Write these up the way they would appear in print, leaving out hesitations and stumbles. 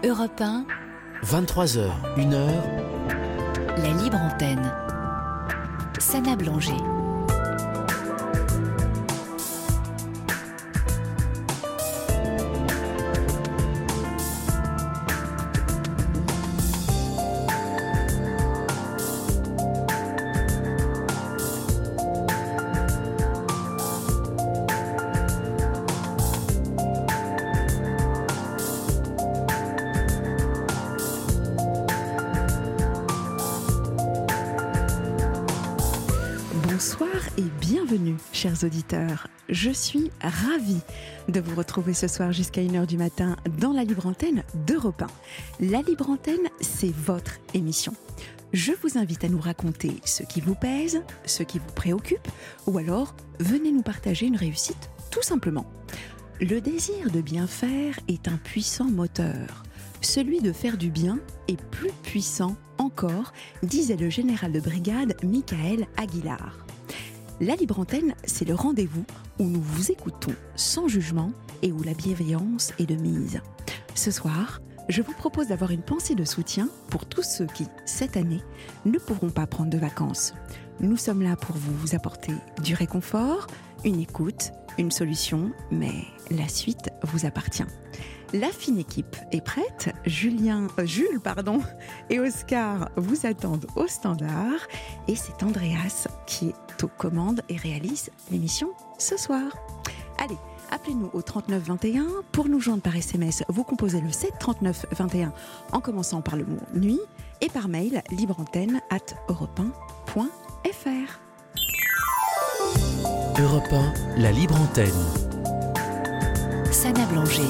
Europe 1, 23h, 1h, la libre antenne. Sana Blanger. Bonsoir et bienvenue, chers auditeurs. Je suis ravie de vous retrouver ce soir jusqu'à 1h du matin dans la libre antenne d'Europe 1. La libre antenne, c'est votre émission. Je vous invite à nous raconter ce qui vous pèse, ce qui vous préoccupe, ou alors venez nous partager une réussite, tout simplement. Le désir de bien faire est un puissant moteur. Celui de faire du bien est plus puissant encore, disait le général de brigade Michael Aguilar. La libre antenne, c'est le rendez-vous où nous vous écoutons sans jugement et où la bienveillance est de mise. Ce soir, je vous propose d'avoir une pensée de soutien pour tous ceux qui, cette année, ne pourront pas prendre de vacances. Nous sommes là pour vous apporter du réconfort, une écoute, une solution, mais la suite vous appartient. La fine équipe est prête. Jules et Oscar vous attendent au standard. Et c'est Andreas qui est aux commandes et réalise l'émission ce soir. Allez, appelez-nous au 39 21. Pour nous joindre par SMS, vous composez le 7 39 21 en commençant par le mot nuit et par mail libreantenne@europe1.fr. Europe 1, la libre antenne. Sana Blanger.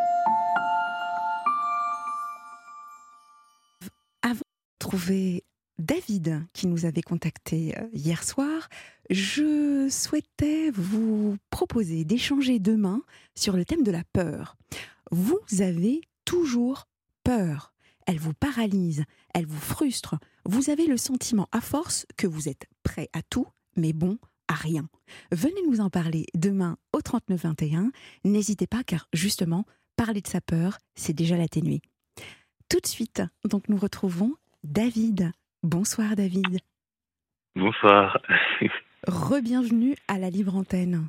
Trouver David qui nous avait contacté hier soir. Je souhaitais vous proposer d'échanger demain sur le thème de la peur. Vous avez toujours peur. Elle vous paralyse, elle vous frustre. Vous avez le sentiment à force que vous êtes prêt à tout, mais bon à rien. Venez nous en parler demain au 39 21. N'hésitez pas car justement, parler de sa peur, c'est déjà l'atténuer. Tout de suite, donc nous retrouvons David. Bonsoir David. Bonsoir. Re-bienvenue à la libre antenne.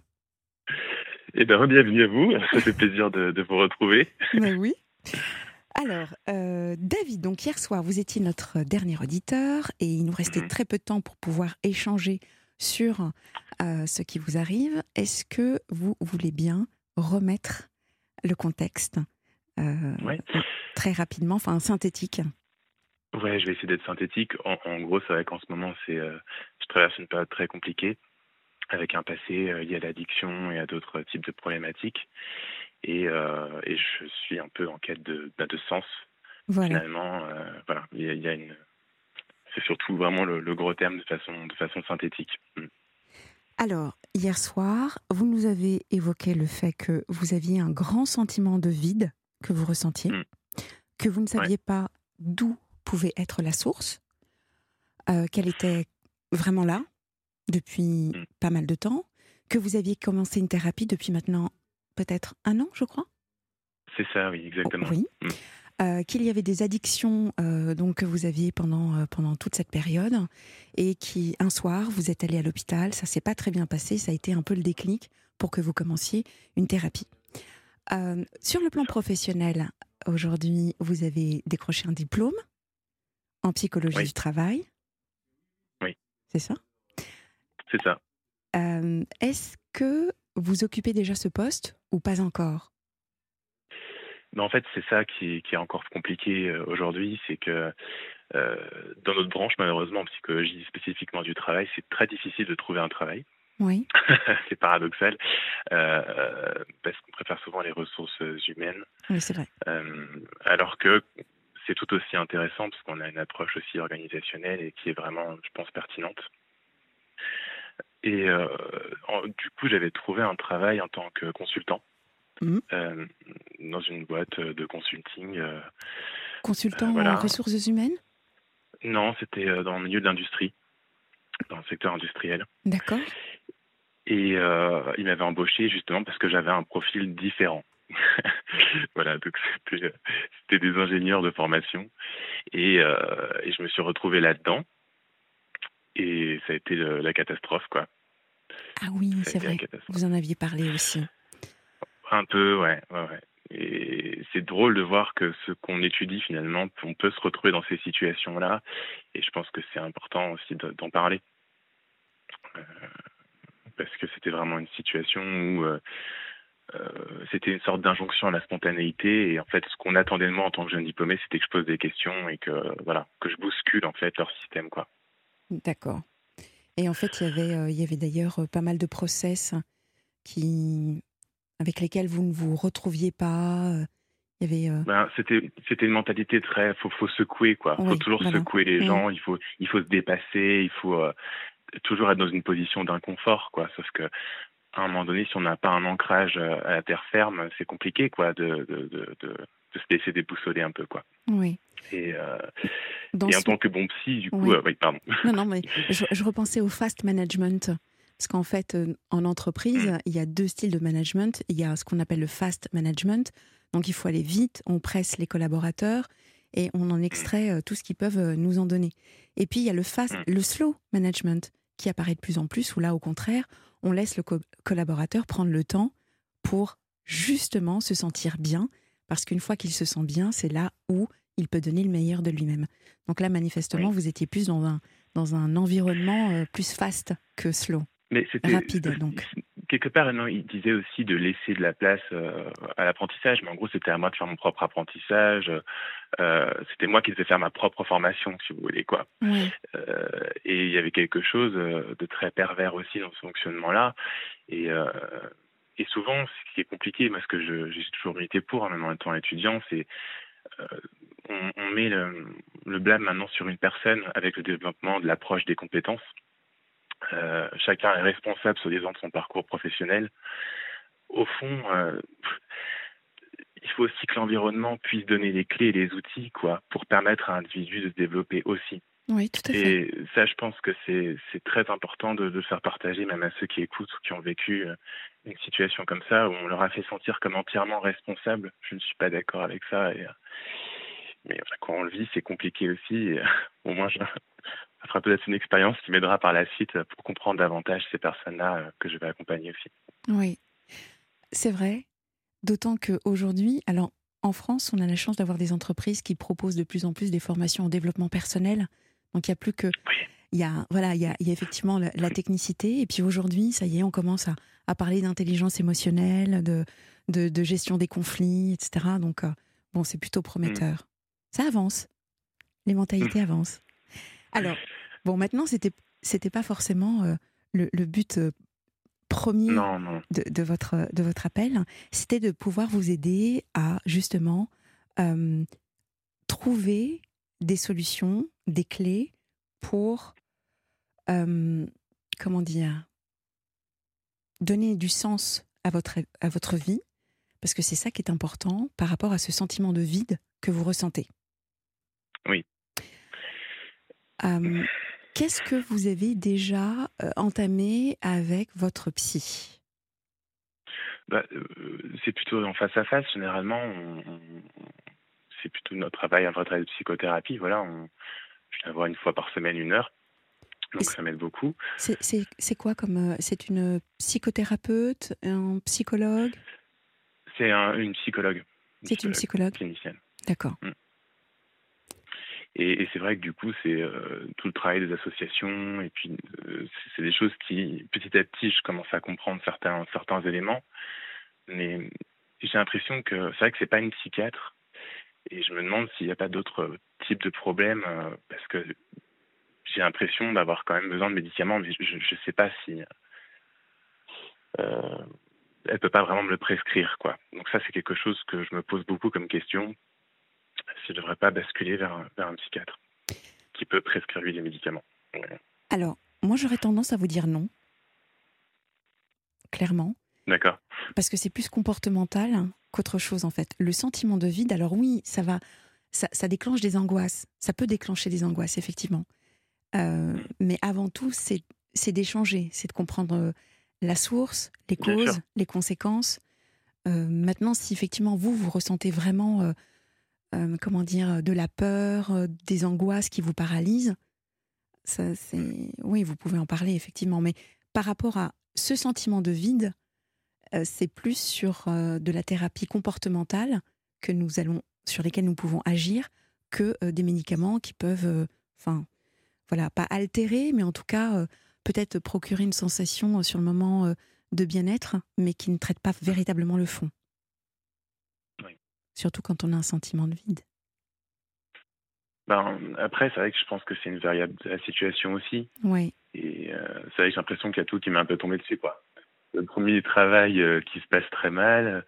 Eh bien, re-bienvenue à vous. Ça fait plaisir de vous retrouver. Mais oui. Alors, David, donc hier soir, vous étiez notre dernier auditeur et il nous restait très peu de temps pour pouvoir échanger sur ce qui vous arrive. Est-ce que vous voulez bien remettre le contexte Oui. Très rapidement, enfin synthétique? Ouais, je vais essayer d'être synthétique. En gros, c'est vrai qu'en ce moment, je traverse une période très compliquée, avec un passé lié à l'addiction et à d'autres types de problématiques. Et je suis un peu en quête de sens. Voilà. Finalement, voilà, c'est surtout vraiment le gros terme de façon synthétique. Alors, hier soir, vous nous avez évoqué le fait que vous aviez un grand sentiment de vide que vous ressentiez, que vous ne saviez pas d'où pouvait être la source, qu'elle était vraiment là depuis pas mal de temps, que vous aviez commencé une thérapie depuis maintenant peut-être 1 an, je crois. C'est ça, oui, exactement. Oui. Qu'il y avait des addictions donc que vous aviez pendant toute cette période et qui, un soir, vous êtes allé à l'hôpital, ça s'est pas très bien passé, ça a été un peu le déclic pour que vous commenciez une thérapie. Sur le plan professionnel, aujourd'hui, vous avez décroché un diplôme en psychologie du travail. Oui. C'est ça ? C'est ça. Est-ce que vous occupez déjà ce poste ou pas encore ? Mais en fait, c'est ça qui est encore compliqué aujourd'hui, c'est que dans notre branche, malheureusement, en psychologie spécifiquement du travail, c'est très difficile de trouver un travail. Oui. C'est paradoxal, parce qu'on préfère souvent les ressources humaines. Oui, c'est vrai. Alors que c'est tout aussi intéressant, parce qu'on a une approche aussi organisationnelle et qui est vraiment, je pense, pertinente. Et du coup, j'avais trouvé un travail en tant que consultant. Dans une boîte de consulting. Consultant voilà. en ressources humaines ? Non, c'était dans le milieu de l'industrie, dans le secteur industriel. D'accord. Et il m'avait embauché justement parce que j'avais un profil différent. Voilà, donc c'était des ingénieurs de formation et je me suis retrouvé là-dedans et ça a été la catastrophe, quoi. Ah oui, Ça a c'est été la vrai. catastrophe. Vous en aviez parlé aussi. Un peu, ouais, ouais, ouais. Et c'est drôle de voir que ce qu'on étudie finalement, on peut se retrouver dans ces situations-là. Et je pense que c'est important aussi d'en parler. Euh, Parce que c'était vraiment une situation où c'était une sorte d'injonction à la spontanéité. Et en fait, ce qu'on attendait de moi en tant que jeune diplômé, c'était que je pose des questions et que, voilà, que je bouscule en fait leur système, quoi. D'accord. Et en fait, il y avait d'ailleurs pas mal de process qui, avec lesquels vous ne vous retrouviez pas. Il y avait. Ben, c'était une mentalité très, faut secouer, quoi. Faut Oui, toujours voilà. secouer les Mm. gens. Il faut se dépasser. Il faut toujours être dans une position d'inconfort, quoi. Sauf que à un moment donné, si on n'a pas un ancrage à la terre ferme, c'est compliqué, quoi, de se laisser déboussoler un peu, quoi. Oui. Et, Dans et en ce. tant que bon psy, du coup, Oui. oui, pardon. Non, non, mais je repensais au fast management. Parce qu'en fait, en entreprise, Mm, il y a deux styles de management. Il y a ce qu'on appelle le fast management. Donc, il faut aller vite, on presse les collaborateurs et on en mm, extrait tout ce qu'ils peuvent nous en donner. Et puis, il y a mm, le slow management qui apparaît de plus en plus, où là, au contraire, on laisse le collaborateur prendre le temps pour justement se sentir bien. Parce qu'une fois qu'il se sent bien, c'est là où il peut donner le meilleur de lui-même. Donc là, manifestement, oui. vous étiez plus dans un environnement plus fast que slow. Mais c'était Rapide, donc. quelque part, non, il disait aussi de laisser de la place à l'apprentissage, mais en gros, c'était à moi de faire mon propre apprentissage. C'était moi qui devais faire ma propre formation, si vous voulez, quoi. Oui, Et il y avait quelque chose de très pervers aussi dans ce fonctionnement-là. Et, euh, et souvent, ce qui est compliqué, moi, ce que j'ai toujours milité pour, hein, même en étant étudiant, c'est euh, on met le blâme maintenant sur une personne avec le développement de l'approche des compétences. Chacun est responsable, soi-disant, de son parcours professionnel. Au fond, il faut aussi que l'environnement puisse donner les clés et les outils, quoi, pour permettre à un individu de se développer aussi. oui, tout à fait. Et ça, je pense que c'est très important de le faire partager, même à ceux qui écoutent ou qui ont vécu une situation comme ça, où on leur a fait sentir comme entièrement responsables. Je ne suis pas d'accord avec ça. Mais voilà, quand on le vit, c'est compliqué aussi. Et, au moins, ça sera peut-être une expérience qui m'aidera par la suite pour comprendre davantage ces personnes-là que je vais accompagner aussi. Oui, c'est vrai. D'autant qu'aujourd'hui, alors en France, on a la chance d'avoir des entreprises qui proposent de plus en plus des formations en développement personnel. Donc il n'y a plus que. Oui. Il y a effectivement la technicité. Et puis aujourd'hui, ça y est, on commence à parler d'intelligence émotionnelle, de gestion des conflits, etc. Donc, bon, c'est plutôt Mm. prometteur. Ça avance. Les mentalités avancent. Alors, bon, maintenant, c'était pas forcément le but premier Non, non. de votre appel. C'était de pouvoir vous aider à, justement, trouver des solutions, des clés pour, comment dire, donner du sens à votre vie, parce que c'est ça qui est important par rapport à ce sentiment de vide que vous ressentez. Oui. Qu'est-ce que vous avez déjà entamé avec votre psy ? C'est plutôt en face à face. Généralement, c'est plutôt notre travail, un vrai travail de psychothérapie. Voilà, je viens voir une fois par semaine, 1 heure. Donc ça m'aide beaucoup. C'est quoi comme... c'est une psychothérapeute, un psychologue ? C'est une psychologue. C'est une psychologue ? Clinicienne. D'accord. Mm. Et c'est vrai que du coup, c'est tout le travail des associations. Et puis, c'est des choses qui, petit à petit, je commence à comprendre certains éléments. Mais j'ai l'impression que c'est vrai que c'est pas une psychiatre. Et je me demande s'il n'y a pas d'autres types de problèmes. Parce que j'ai l'impression d'avoir quand même besoin de médicaments. Mais je ne sais pas si... elle peut pas vraiment me le prescrire, quoi. Donc ça, c'est quelque chose que je me pose beaucoup comme question. Si je ne devrais pas basculer vers un psychiatre qui peut prescrire lui des médicaments. Ouais. Alors, moi, j'aurais tendance à vous dire non, clairement. D'accord. Parce que c'est plus comportemental qu'autre chose, en fait. Le sentiment de vide, alors oui, ça déclenche des angoisses. Ça peut déclencher des angoisses, effectivement. Mais avant tout, c'est d'échanger, c'est de comprendre la source, les Bien causes, sûr. les conséquences. Maintenant, si effectivement vous ressentez vraiment, comment dire, de la peur, des angoisses qui vous paralysent, ça, oui, vous pouvez en parler effectivement. Mais par rapport à ce sentiment de vide, c'est plus sur de la thérapie comportementale sur lesquelles nous pouvons agir que des médicaments qui peuvent, voilà, pas altérer, mais en tout cas, peut-être procurer une sensation sur le moment de bien-être, mais qui ne traite pas véritablement le fond. Oui. Surtout quand on a un sentiment de vide. Après, c'est vrai que je pense que c'est une variable de la situation aussi. Oui. Et c'est vrai que j'ai l'impression qu'il y a tout qui m'est un peu tombé dessus, quoi. Le premier travail qui se passe très mal.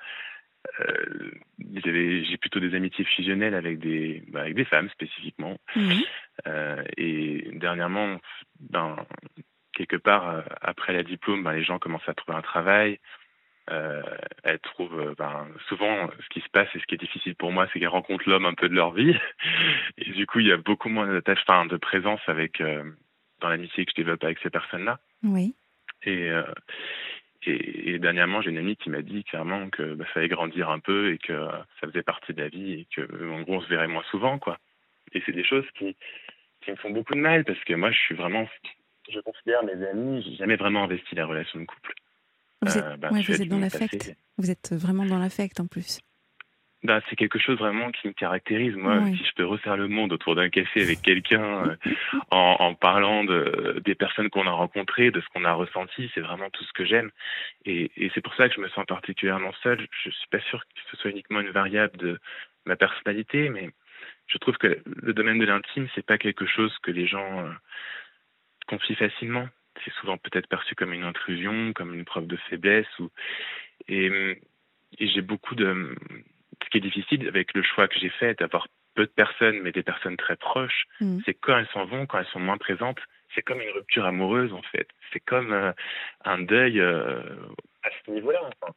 J'ai plutôt des amitiés fusionnelles avec avec des femmes spécifiquement. Mhm. Et dernièrement, quelque part, après la diplôme, les gens commencent à trouver un travail. Elles trouvent, souvent, ce qui se passe et ce qui est difficile pour moi, c'est qu'elles rencontrent l'homme un peu de leur vie. Et du coup, il y a beaucoup moins de présence dans l'amitié que je développe avec ces personnes-là. Oui. Et, et dernièrement, j'ai une amie qui m'a dit clairement que ça allait grandir un peu et que ça faisait partie de la vie et que, en gros, on se verrait moins souvent, quoi. Et c'est des choses qui me font beaucoup de mal parce que moi, je considère mes amis, j'ai jamais vraiment investi la relation de couple. Vous êtes, vous êtes dans mon l'affect. passé. Vous êtes vraiment dans l'affect en plus. C'est quelque chose vraiment qui me caractérise. Moi, Oui. si je peux refaire le monde autour d'un café avec quelqu'un en parlant des personnes qu'on a rencontrées, de ce qu'on a ressenti, c'est vraiment tout ce que j'aime. Et c'est pour ça que je me sens particulièrement seul. Je suis pas sûr que ce soit uniquement une variable de ma personnalité, mais je trouve que le domaine de l'intime, c'est pas quelque chose que les gens confient facilement. C'est souvent peut-être perçu comme une intrusion, comme une preuve de faiblesse. Et j'ai beaucoup de... Ce qui est difficile avec le choix que j'ai fait d'avoir peu de personnes, mais des personnes très proches, c'est quand elles s'en vont, quand elles sont moins présentes, c'est comme une rupture amoureuse, en fait. C'est comme un deuil à ce niveau-là. Enfin.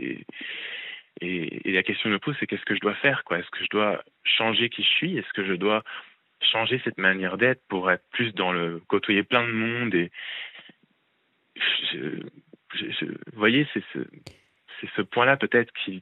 Et la question que je me pose, c'est qu'est-ce que je dois faire, quoi? Est-ce que je dois changer qui je suis? Est-ce que je dois changer cette manière d'être pour être plus côtoyer plein de monde et vous voyez, c'est ce point-là peut-être qui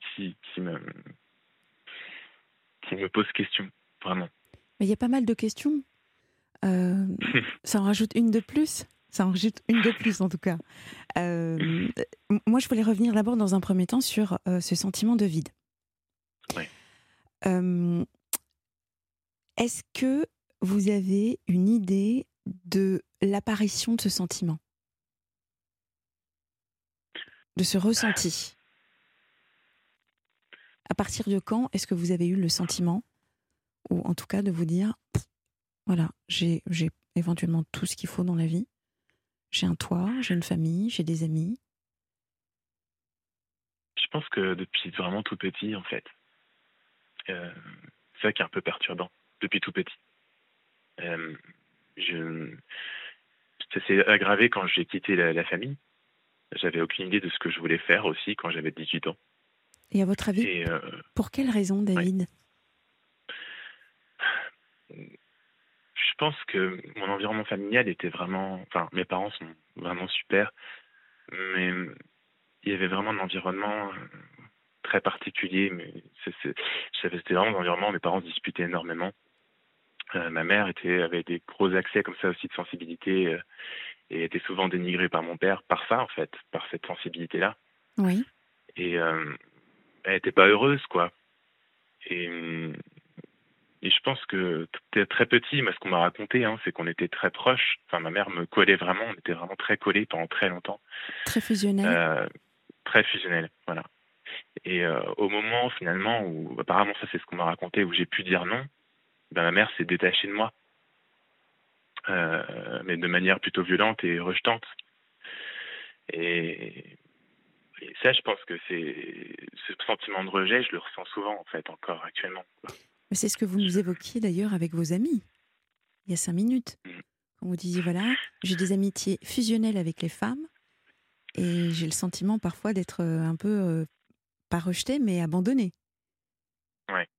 me pose question, vraiment. Mais il y a pas mal de questions. Ça en rajoute une de plus. Ça en rajoute une de plus, en tout cas. Moi, je voulais revenir d'abord, dans un premier temps, sur ce sentiment de vide. Ouais. Est-ce que vous avez une idée de l'apparition de ce sentiment, de ce ressenti? À partir de quand est-ce que vous avez eu le sentiment, ou en tout cas de vous dire, voilà, j'ai éventuellement tout ce qu'il faut dans la vie, j'ai un toit, j'ai une famille, j'ai des amis? Je pense que depuis vraiment tout petit, en fait, c'est ça qui est un peu perturbant, depuis tout petit. Ça s'est aggravé quand j'ai quitté la famille. J'avais aucune idée de ce que je voulais faire aussi quand j'avais 18 ans. Et à votre avis, pour quelle raison, David? Je pense que mon environnement familial était vraiment... Enfin, mes parents sont vraiment super, mais il y avait vraiment un environnement très particulier. Mais c'était vraiment un environnement où mes parents se disputaient énormément. Ma mère avait des gros accès comme ça aussi de sensibilité et était souvent dénigrée par mon père par ça, en fait, par cette sensibilité-là. Oui. Et elle n'était pas heureuse, quoi. Et je pense que très petit, moi, ce qu'on m'a raconté, c'est qu'on était très proches. Enfin, ma mère me collait vraiment, on était vraiment très collés pendant très longtemps. Très fusionnel. Très fusionnel, voilà. Et au moment, finalement, où, apparemment, ça c'est ce qu'on m'a raconté, où j'ai pu dire non, ma mère s'est détachée de moi. Mais de manière plutôt violente et rejetante. Et ça, je pense que ce sentiment de rejet, je le ressens souvent, en fait, encore actuellement. Mais c'est ce que vous nous évoquiez d'ailleurs avec vos amis, il y a 5 minutes. Quand vous disiez, voilà, j'ai des amitiés fusionnelles avec les femmes, et j'ai le sentiment parfois d'être un peu, pas rejetée, mais abandonnée. Ouais,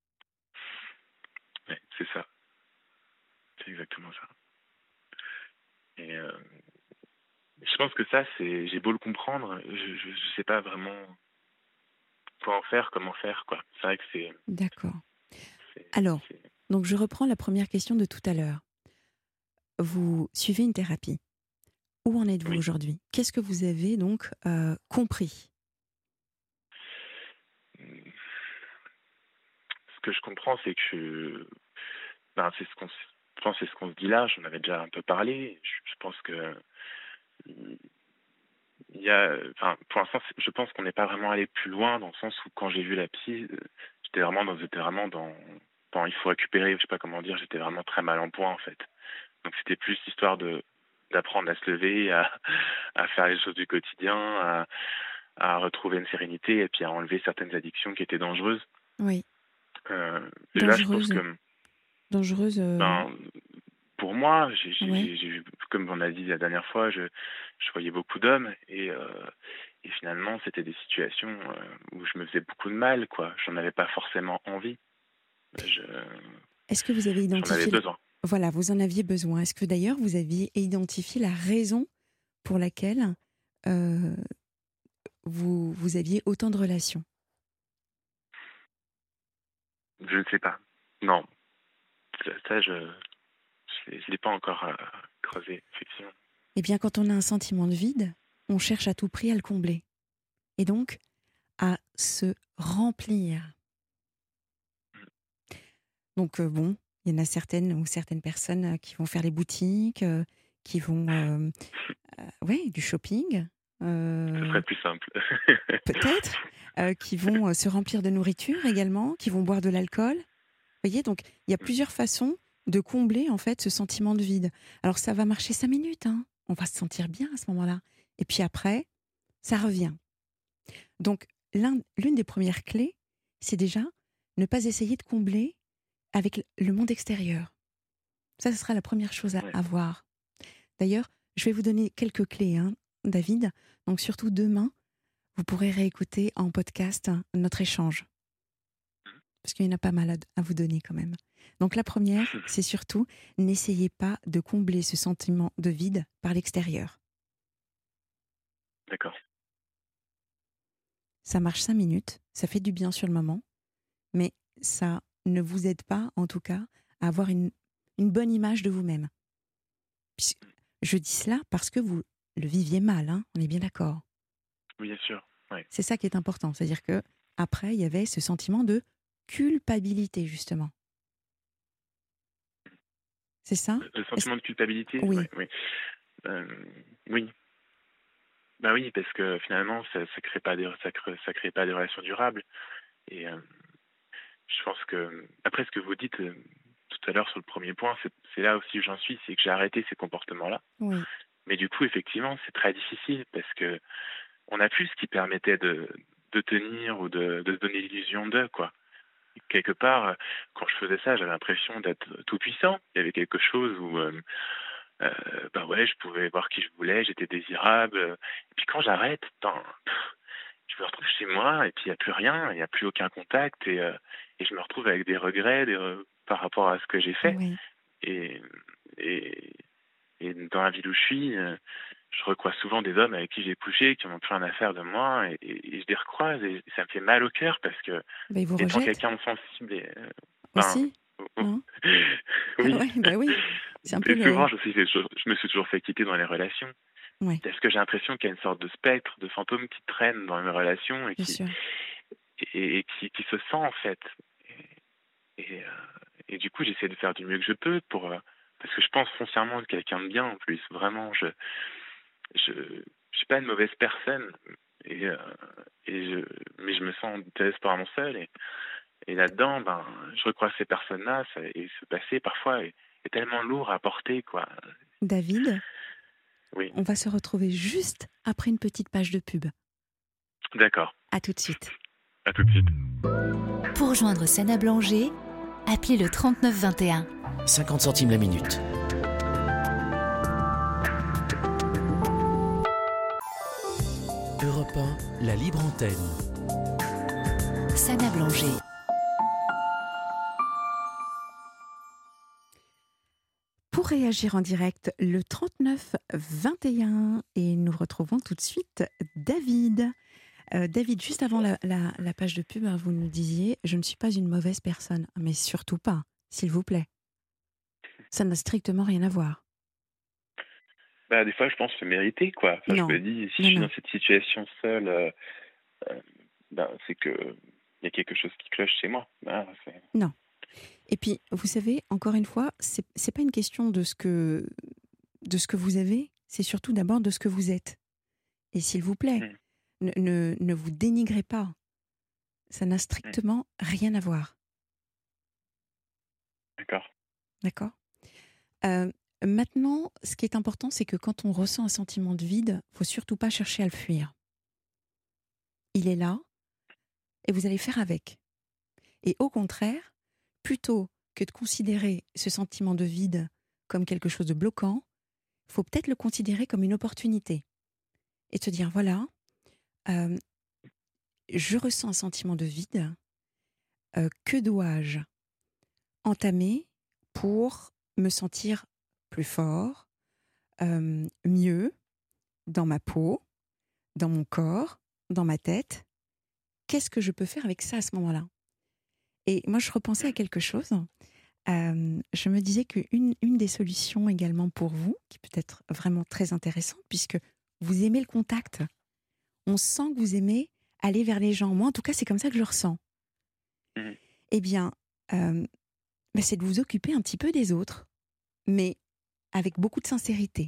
c'est ça. C'est exactement ça. Et je pense que ça, j'ai beau le comprendre, je sais pas vraiment quoi en faire, comment faire, quoi. C'est vrai que D'accord. c'est, Alors, c'est- donc je reprends la première question de tout à l'heure. Vous suivez une thérapie. Où en êtes-vous oui. aujourd'hui? Qu'est-ce que vous avez donc compris? Ce que je comprends, c'est que ben, je pense que c'est ce qu'on se dit là. J'en avais déjà un peu parlé. Je pense que il y a, enfin, pour l'instant, je pense qu'on n'est pas vraiment allé plus loin dans le sens où quand j'ai vu la psy, j'étais vraiment dans il faut récupérer, je sais pas comment dire, j'étais vraiment très mal en point en fait. Donc c'était plus histoire d'apprendre à se lever, à faire les choses du quotidien, à retrouver une sérénité et puis à enlever certaines addictions qui étaient dangereuses. Oui, Et là, je pense dangereuse. que Dangereuse. ben, pour moi, Ouais. comme on a dit la dernière fois, je voyais beaucoup d'hommes et finalement, c'était des situations où je me faisais beaucoup de mal, quoi. J'en avais pas forcément envie. Je, Est-ce que vous avez J'en avais identifié... besoin. Voilà, vous en aviez besoin. Est-ce que d'ailleurs vous aviez identifié la raison pour laquelle euh, vous aviez autant de relations? Je ne sais pas. Non, ça je l'ai pas encore creusé, effectivement. Eh bien, quand on a un sentiment de vide, on cherche à tout prix à le combler. Et donc, à se remplir. Donc, bon, il y en a certaines personnes qui vont faire les boutiques, qui vont... ouais, du shopping. Ce serait plus simple. Peut-être, qui vont se remplir de nourriture également, qui vont boire de l'alcool. Vous voyez, donc il y a plusieurs façons de combler en fait ce sentiment de vide. Alors ça va marcher 5 minutes, hein. On va se sentir bien à ce moment-là. Et puis après, ça revient. Donc l'une des premières clés, c'est déjà ne pas essayer de combler avec le monde extérieur. Ça, ce sera la première chose Ouais. à voir. D'ailleurs, je vais vous donner quelques clés, hein, David. Donc surtout demain, vous pourrez réécouter en podcast notre échange. Parce qu'il y en a pas mal à vous donner quand même. Donc la première, c'est surtout, n'essayez pas de combler ce sentiment de vide par l'extérieur. D'accord. Ça marche 5 minutes, ça fait du bien sur le moment, mais ça ne vous aide pas, en tout cas, à avoir une bonne image de vous-même. Je dis cela parce que vous le viviez mal, hein, on est bien d'accord. Oui, bien sûr. Ouais. C'est ça qui est important, c'est-à-dire que après il y avait ce sentiment de culpabilité, justement. C'est ça? Le sentiment de culpabilité, Oui, ouais, oui. Oui. Bah oui, parce que finalement, ça crée pas ça crée pas des relations durables. Et je pense que, après ce que vous dites tout à l'heure sur le premier point, c'est là aussi où j'en suis, c'est que j'ai arrêté ces comportements-là. oui, Mais du coup, effectivement, c'est très difficile parce que on n'a plus ce qui permettait de tenir ou de se donner l'illusion de, quoi. Quelque part, quand je faisais ça, j'avais l'impression d'être tout puissant. Il y avait quelque chose où, bah ouais, je pouvais voir qui je voulais, j'étais désirable. Et puis quand j'arrête, je me retrouve chez moi et puis il n'y a plus rien, il n'y a plus aucun contact et je me retrouve avec des regrets par rapport à ce que j'ai fait. oui. Et, et, et dans la ville où je suis, je recroise souvent des hommes avec qui j'ai couché, qui n'ont plus rien à faire de moi, et je les recroise et ça me fait mal au cœur parce que Ben, ils vous étant rejettent quelqu'un de sensible, ben, aussi, non? oui. Ouais, ben oui. C'est un peu Et souvent, le... je me suis toujours fait quitter dans les relations. Oui, Parce que j'ai l'impression qu'il y a une sorte de spectre, de fantôme qui traîne dans mes relations bien sûr. qui se sent en fait. Et, et, et du coup, j'essaie de faire du mieux que je peux parce que je pense foncièrement être quelqu'un de bien en plus. Vraiment, je suis pas une mauvaise personne. Et, euh, mais je me sens désespérément seul. Et là-dedans, ben, je recroise ces personnes-là et ce passé parfois est tellement lourd à porter, quoi. David, Oui, on va se retrouver juste après une petite page de pub. d'accord. À tout de suite. À tout de suite. Pour rejoindre Sana Blanger, appelez le 39 21. 50 centimes la minute. Europe 1, la libre antenne. Sana Blanger. Pour réagir en direct, le 39 21 et nous retrouvons tout de suite David. David, juste avant la page de pub, hein, vous nous disiez, je ne suis pas une mauvaise personne. Mais surtout pas, s'il vous plaît. Ça n'a strictement rien à voir. Bah, des fois, je pense se mériter, quoi. Enfin, je Non, me dis, si je non, suis non, dans cette situation seule, euh, ben, c'est que il y a quelque chose qui cloche chez moi. Ah, non. Et puis, vous savez, encore une fois, c'est pas une question de ce que vous avez, c'est surtout d'abord de ce que vous êtes. Et s'il vous plaît, Hmm, ne vous dénigrez pas. Ça n'a hmm, strictement rien à voir. d'accord. D'accord. Euh, Maintenant, ce qui est important, c'est que quand on ressent un sentiment de vide, il faut surtout pas chercher à le fuir. Il est là et vous allez faire avec. Et au contraire, plutôt que de considérer ce sentiment de vide comme quelque chose de bloquant, il faut peut-être le considérer comme une opportunité. Et te dire, voilà, euh, je ressens un sentiment de vide, que dois-je entamer pour me sentir plus fort, mieux dans ma peau, dans mon corps, dans ma tête? Qu'est-ce que je peux faire avec ça à ce moment-là? Et moi, je repensais à Hmm, quelque chose. Je me disais qu'une des solutions également pour vous, qui peut être vraiment très intéressante, puisque vous aimez le contact, on sent que vous aimez aller vers les gens. Moi, en tout cas, c'est comme ça que je le ressens. hmm. Eh bien, euh, c'est de vous occuper un petit peu des autres, mais avec beaucoup de sincérité.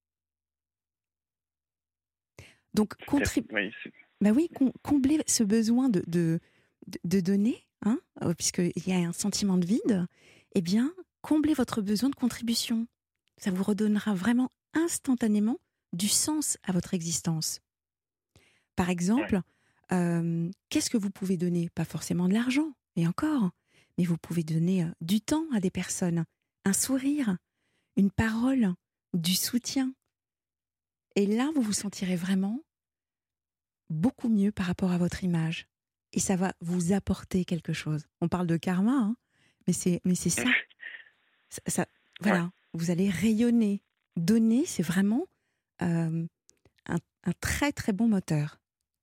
Donc, Oui, bah oui, combler ce besoin de donner, hein, puisqu'il y a un sentiment de vide, eh bien, comblez votre besoin de contribution. Ça vous redonnera vraiment instantanément du sens à votre existence. Par ouais, exemple, qu'est-ce que vous pouvez donner? Pas forcément de l'argent, et encore, mais vous pouvez donner du temps à des personnes, un sourire, une parole, du soutien. Et là, vous vous sentirez vraiment beaucoup mieux par rapport à votre image. Et ça va vous apporter quelque chose. On parle de karma, hein, mais c'est ça. Ça. ouais, Voilà, vous allez rayonner. Donner, c'est vraiment euh, un très très bon moteur.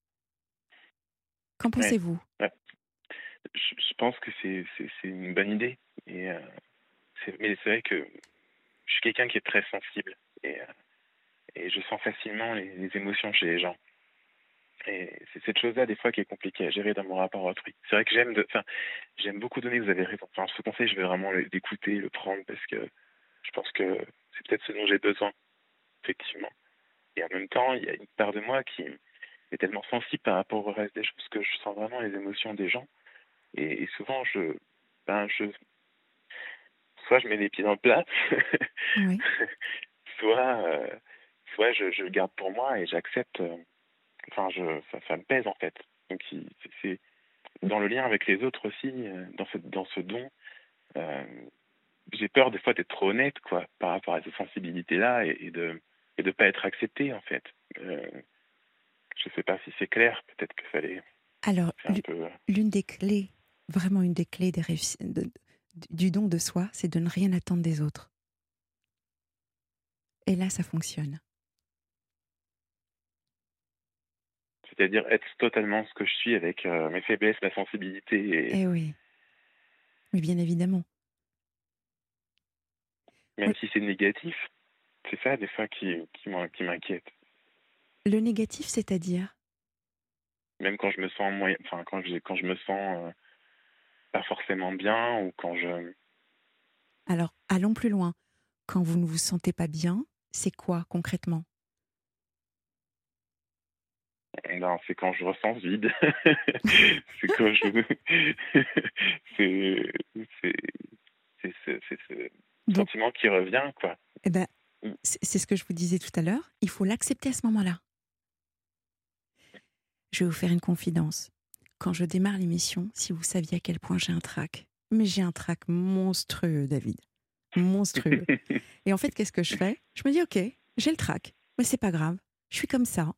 Qu'en ouais, pensez-vous? ouais. Je pense que c'est une bonne idée. Et, mais c'est vrai que je suis quelqu'un qui est très sensible et je sens facilement les émotions chez les gens. Et c'est cette chose-là, des fois, qui est compliquée à gérer dans mon rapport à autrui. C'est vrai que j'aime beaucoup donner, vous avez raison. Enfin, ce conseil, je vais vraiment l'écouter, le prendre, parce que je pense que c'est peut-être ce dont j'ai besoin, effectivement. Et en même temps, il y a une part de moi qui est tellement sensible par rapport au reste des choses que je sens vraiment les émotions des gens. Et souvent, ben, soit je mets les pieds dans le plat, Oui. soit, soit je le garde pour moi et j'accepte. Enfin, ça me pèse en fait. Donc, c'est dans le lien avec les autres aussi, dans ce don. euh, j'ai peur des fois d'être trop honnête, quoi, par rapport à cette sensibilité-là et de pas être accepté en fait. Euh, je sais pas si c'est clair. Peut-être que Alors, c'est un peu. l'une des clés, vraiment une des clés du don de soi, c'est de ne rien attendre des autres. Et là, ça fonctionne. C'est-à-dire être totalement ce que je suis avec mes faiblesses, ma sensibilité, et Eh oui, mais bien évidemment. même si c'est négatif, c'est ça des fois qui m'inquiète. Le négatif, c'est-à-dire? Même quand je me sens moyen, enfin quand je me sens pas forcément bien ou quand je. Alors, allons plus loin. Quand vous ne vous sentez pas bien, c'est quoi concrètement? Ben, c'est quand je ressens ce vide. C'est quand je. c'est c'est c'est ce Donc, sentiment qui revient, quoi. eh ben, Mm. c'est ce que je vous disais tout à l'heure. Il faut l'accepter à ce moment-là. Je vais vous faire une confidence. Quand je démarre l'émission, si vous saviez à quel point j'ai un trac. Mais j'ai un trac monstrueux, David. Monstrueux. Et en fait, qu'est-ce que je fais? Je me dis, ok, j'ai le trac, mais c'est pas grave. Je suis comme ça.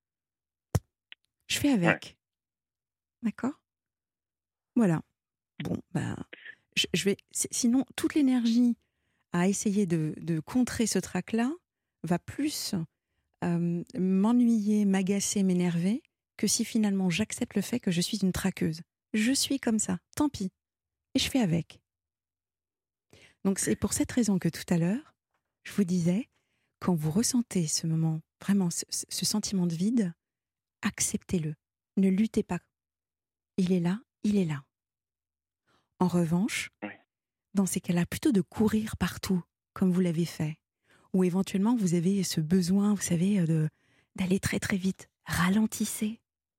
Je fais Ouais, avec. D'accord? Voilà. Bon, ben, je vais. Sinon, toute l'énergie à essayer de contrer ce trac-là va plus m'ennuyer, m'agacer, m'énerver que si finalement j'accepte le fait que je suis une traqueuse? Je suis comme ça, tant pis. Et je fais avec. Donc c'est pour cette raison que tout à l'heure, je vous disais, quand vous ressentez ce moment, vraiment ce sentiment de vide, acceptez-le. Ne luttez pas. Il est là, il est là. En revanche, Oui. dans ces cas-là, plutôt de courir partout, comme vous l'avez fait, ou éventuellement vous avez ce besoin, vous savez, d'aller très très vite. Ralentissez.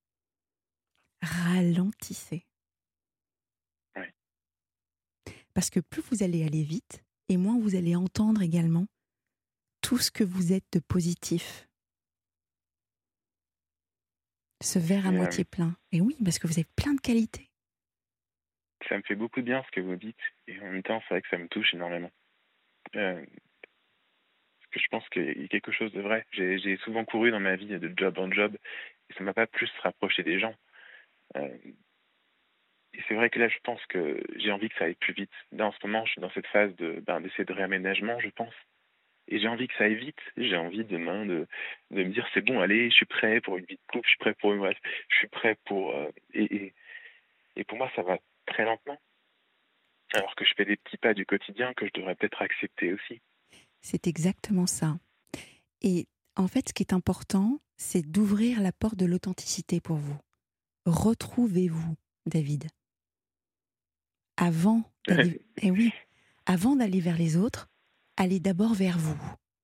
Ralentissez. Oui. Parce que plus vous allez aller vite, et moins vous allez entendre également tout ce que vous êtes de positif. Ce verre à Et, moitié plein. Et oui, parce que vous avez plein de qualités. ça me fait beaucoup de bien ce que vous dites. Et en même temps, c'est vrai que ça me touche énormément. Parce que je pense qu'il y a quelque chose de vrai. J'ai souvent couru dans ma vie de job en job. Et ça m'a pas plus rapproché des gens. Euh, et c'est vrai que là, je pense que j'ai envie que ça aille plus vite. Là, en ce moment, je suis dans cette phase d'essai de réaménagement, je pense. Et j'ai envie que ça aille vite. J'ai envie demain de me dire, c'est bon, allez, je suis prêt pour une vie de couple, je suis prêt pour une bref, je suis prêt pour... et pour moi, ça va très lentement. Alors que je fais des petits pas du quotidien que je devrais peut-être accepter aussi. C'est exactement ça. Et en fait, ce qui est important, c'est d'ouvrir la porte de l'authenticité pour vous. Retrouvez-vous, David. Avant d'aller, eh oui, avant d'aller vers les autres, allez d'abord vers vous.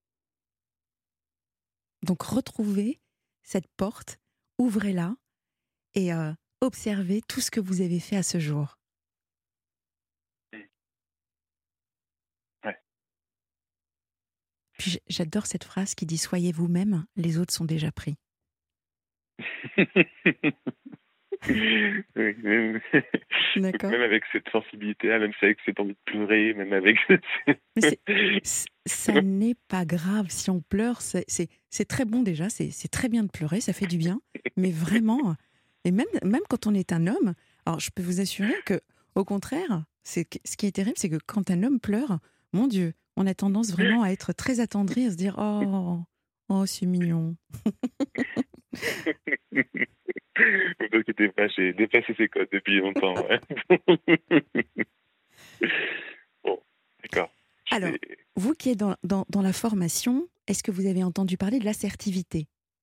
Donc retrouvez cette porte, ouvrez-la et observez tout ce que vous avez fait à ce jour. Ouais. Puis j'adore cette phrase qui dit « Soyez vous-même, les autres sont déjà pris ». Oui, D'accord. même avec cette sensibilité-là, même avec cette envie de pleurer, même avec... Mais ça n'est pas grave si on pleure, c'est très bon déjà, c'est très bien de pleurer, ça fait du bien, mais vraiment, et même quand on est un homme, alors je peux vous assurer que au contraire, ce qui est terrible, c'est que quand un homme pleure, mon Dieu, on a tendance vraiment à être très attendri, à se dire « Oh, c'est mignon ». Ne vous inquiétez pas, j'ai dépassé ces codes depuis longtemps. Ouais. Bon, d'accord. Alors, vous qui êtes dans la formation, est-ce que vous avez entendu parler de l'assertivité ?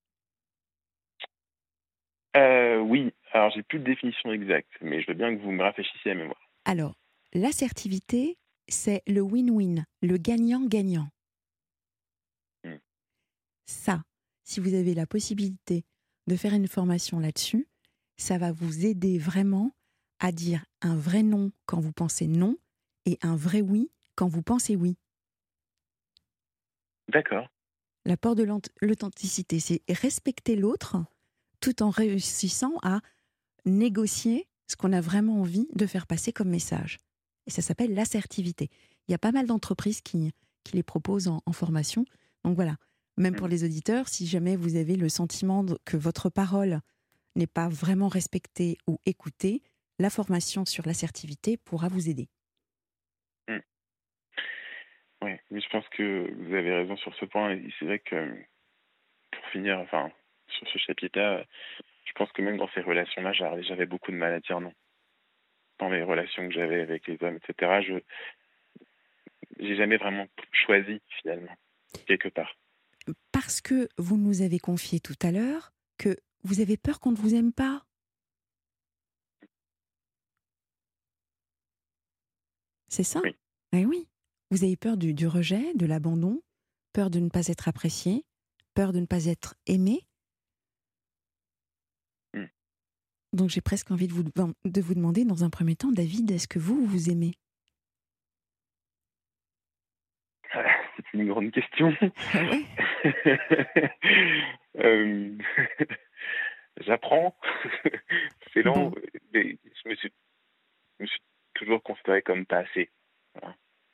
Oui, alors j'ai plus de définition exacte, mais je veux bien que vous me rafraîchissiez la mémoire. Alors, l'assertivité, c'est le win-win, le gagnant-gagnant. Ça, si vous avez la possibilité de faire une formation là-dessus, ça va vous aider vraiment à dire un vrai non quand vous pensez non et un vrai oui quand vous pensez oui. D'accord. L'apport de l'authenticité, c'est respecter l'autre tout en réussissant à négocier ce qu'on a vraiment envie de faire passer comme message. Et ça s'appelle l'assertivité. Il y a pas mal d'entreprises qui les proposent en formation. Donc voilà, même pour les auditeurs, si jamais vous avez le sentiment que votre parole n'est pas vraiment respectée ou écoutée, la formation sur l'assertivité pourra vous aider. Oui, mais je pense que vous avez raison sur ce point. Et c'est vrai que, pour finir, enfin, sur ce chapitre-là, je pense que même dans ces relations-là, j'avais beaucoup de mal à dire non. Dans les relations que j'avais avec les hommes, etc., j'ai jamais vraiment choisi, finalement, quelque part. Parce que vous nous avez confié tout à l'heure que vous avez peur qu'on ne vous aime pas. C'est ça ? Oui. Eh oui. Vous avez peur du rejet, de l'abandon, peur de ne pas être apprécié, peur de ne pas être aimé. Donc j'ai presque envie de vous demander dans un premier temps, David, est-ce que vous aimez ? C'est une grande question. Ah ouais. J'apprends. C'est long. Bon. Mais je me suis toujours considéré comme pas assez. Voilà.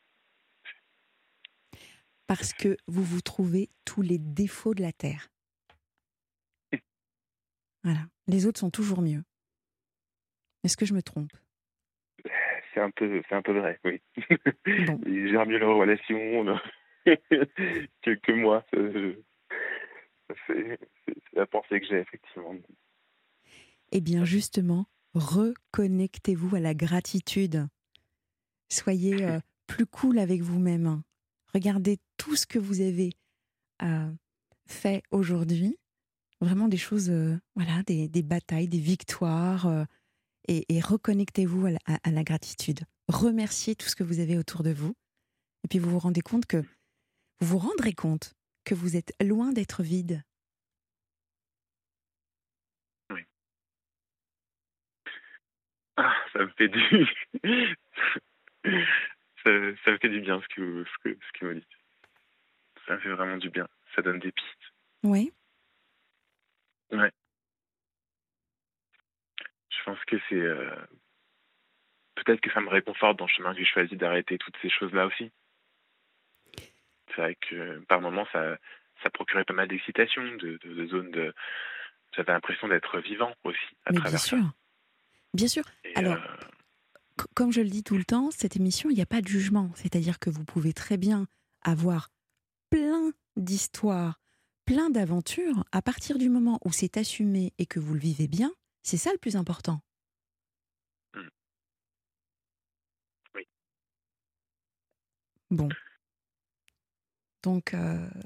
Parce que vous vous trouvez tous les défauts de la Terre. Voilà. Les autres sont toujours mieux. Est-ce que je me trompe ? C'est un peu vrai, oui. Bon. Ils gèrent mieux leur relation que moi. C'est la pensée que j'ai, effectivement. Eh bien justement, reconnectez-vous à la gratitude. Soyez plus cool avec vous-même. Regardez tout ce que vous avez fait aujourd'hui. Vraiment des choses, des batailles, des victoires. Et reconnectez-vous à la gratitude. Remerciez tout ce que vous avez autour de vous. Et puis vous vous rendrez compte que vous êtes loin d'être vide. Oui. Ah, ça me fait du... ça me fait du bien ce que vous dites. Ça me fait vraiment du bien. Ça donne des pistes. Oui. Ouais. Je pense que c'est... peut-être que ça me réconforte dans le chemin que j'ai choisi d'arrêter toutes ces choses-là aussi. C'est vrai que par moments, ça procurait pas mal d'excitation, de zones de... J'avais l'impression d'être vivant aussi à Mais bien travers ça. sûr. Bien sûr. Et Alors, comme je le dis tout le temps, cette émission, il n'y a pas de jugement. C'est-à-dire que vous pouvez très bien avoir plein d'histoires, plein d'aventures. À partir du moment où c'est assumé et que vous le vivez bien, c'est ça le plus important. Oui. Bon. Donc,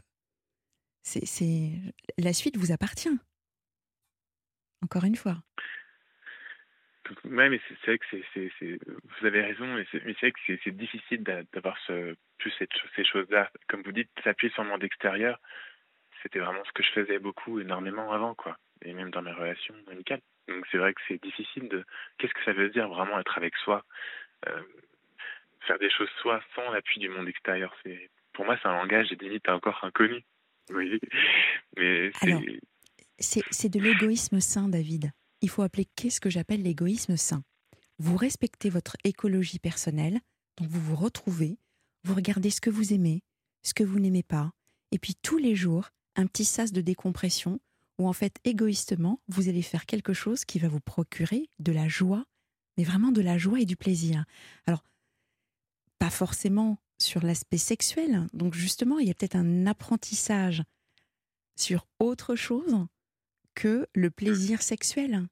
la suite vous appartient. Encore une fois. Ouais, mais c'est vrai que vous avez raison, mais c'est vrai que c'est difficile d'avoir ces choses-là. Comme vous dites, s'appuyer sur le monde extérieur, c'était vraiment ce que je faisais énormément avant, quoi. Et même dans mes relations amicales. Donc c'est vrai que c'est difficile qu'est-ce que ça veut dire vraiment être avec soi, euh, faire des choses soi sans l'appui du monde extérieur. Pour moi, c'est un langage limite encore inconnu. Oui. Mais Alors, c'est de l'égoïsme sain, David. Il faut appeler qu'est-ce que j'appelle l'égoïsme sain. Vous respectez votre écologie personnelle, donc vous vous retrouvez, vous regardez ce que vous aimez, ce que vous n'aimez pas, et puis tous les jours, un petit sas de décompression où en fait, égoïstement, vous allez faire quelque chose qui va vous procurer de la joie, mais vraiment de la joie et du plaisir. Alors, pas forcément sur l'aspect sexuel, donc justement, il y a peut-être un apprentissage sur autre chose que le plaisir sexuel.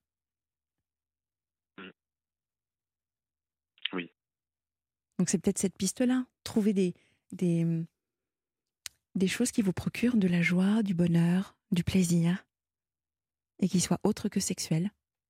oui. Donc c'est peut-être cette piste-là. Trouver des choses qui vous procurent de la joie, du bonheur, du plaisir, et qui soient autres que sexuels.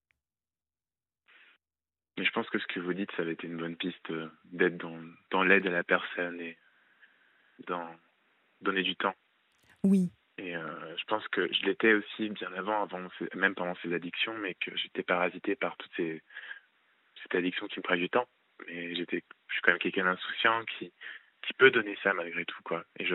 Mais je pense que ce que vous dites, ça avait été une bonne piste d'être dans l'aide à la personne et dans donner du temps. Oui. Et je pense que je l'étais aussi bien même pendant ces addictions, mais que j'étais parasité par cette addiction qui me prend du temps. Mais je suis quand même quelqu'un d'insouciant qui peut donner ça malgré tout, quoi. Et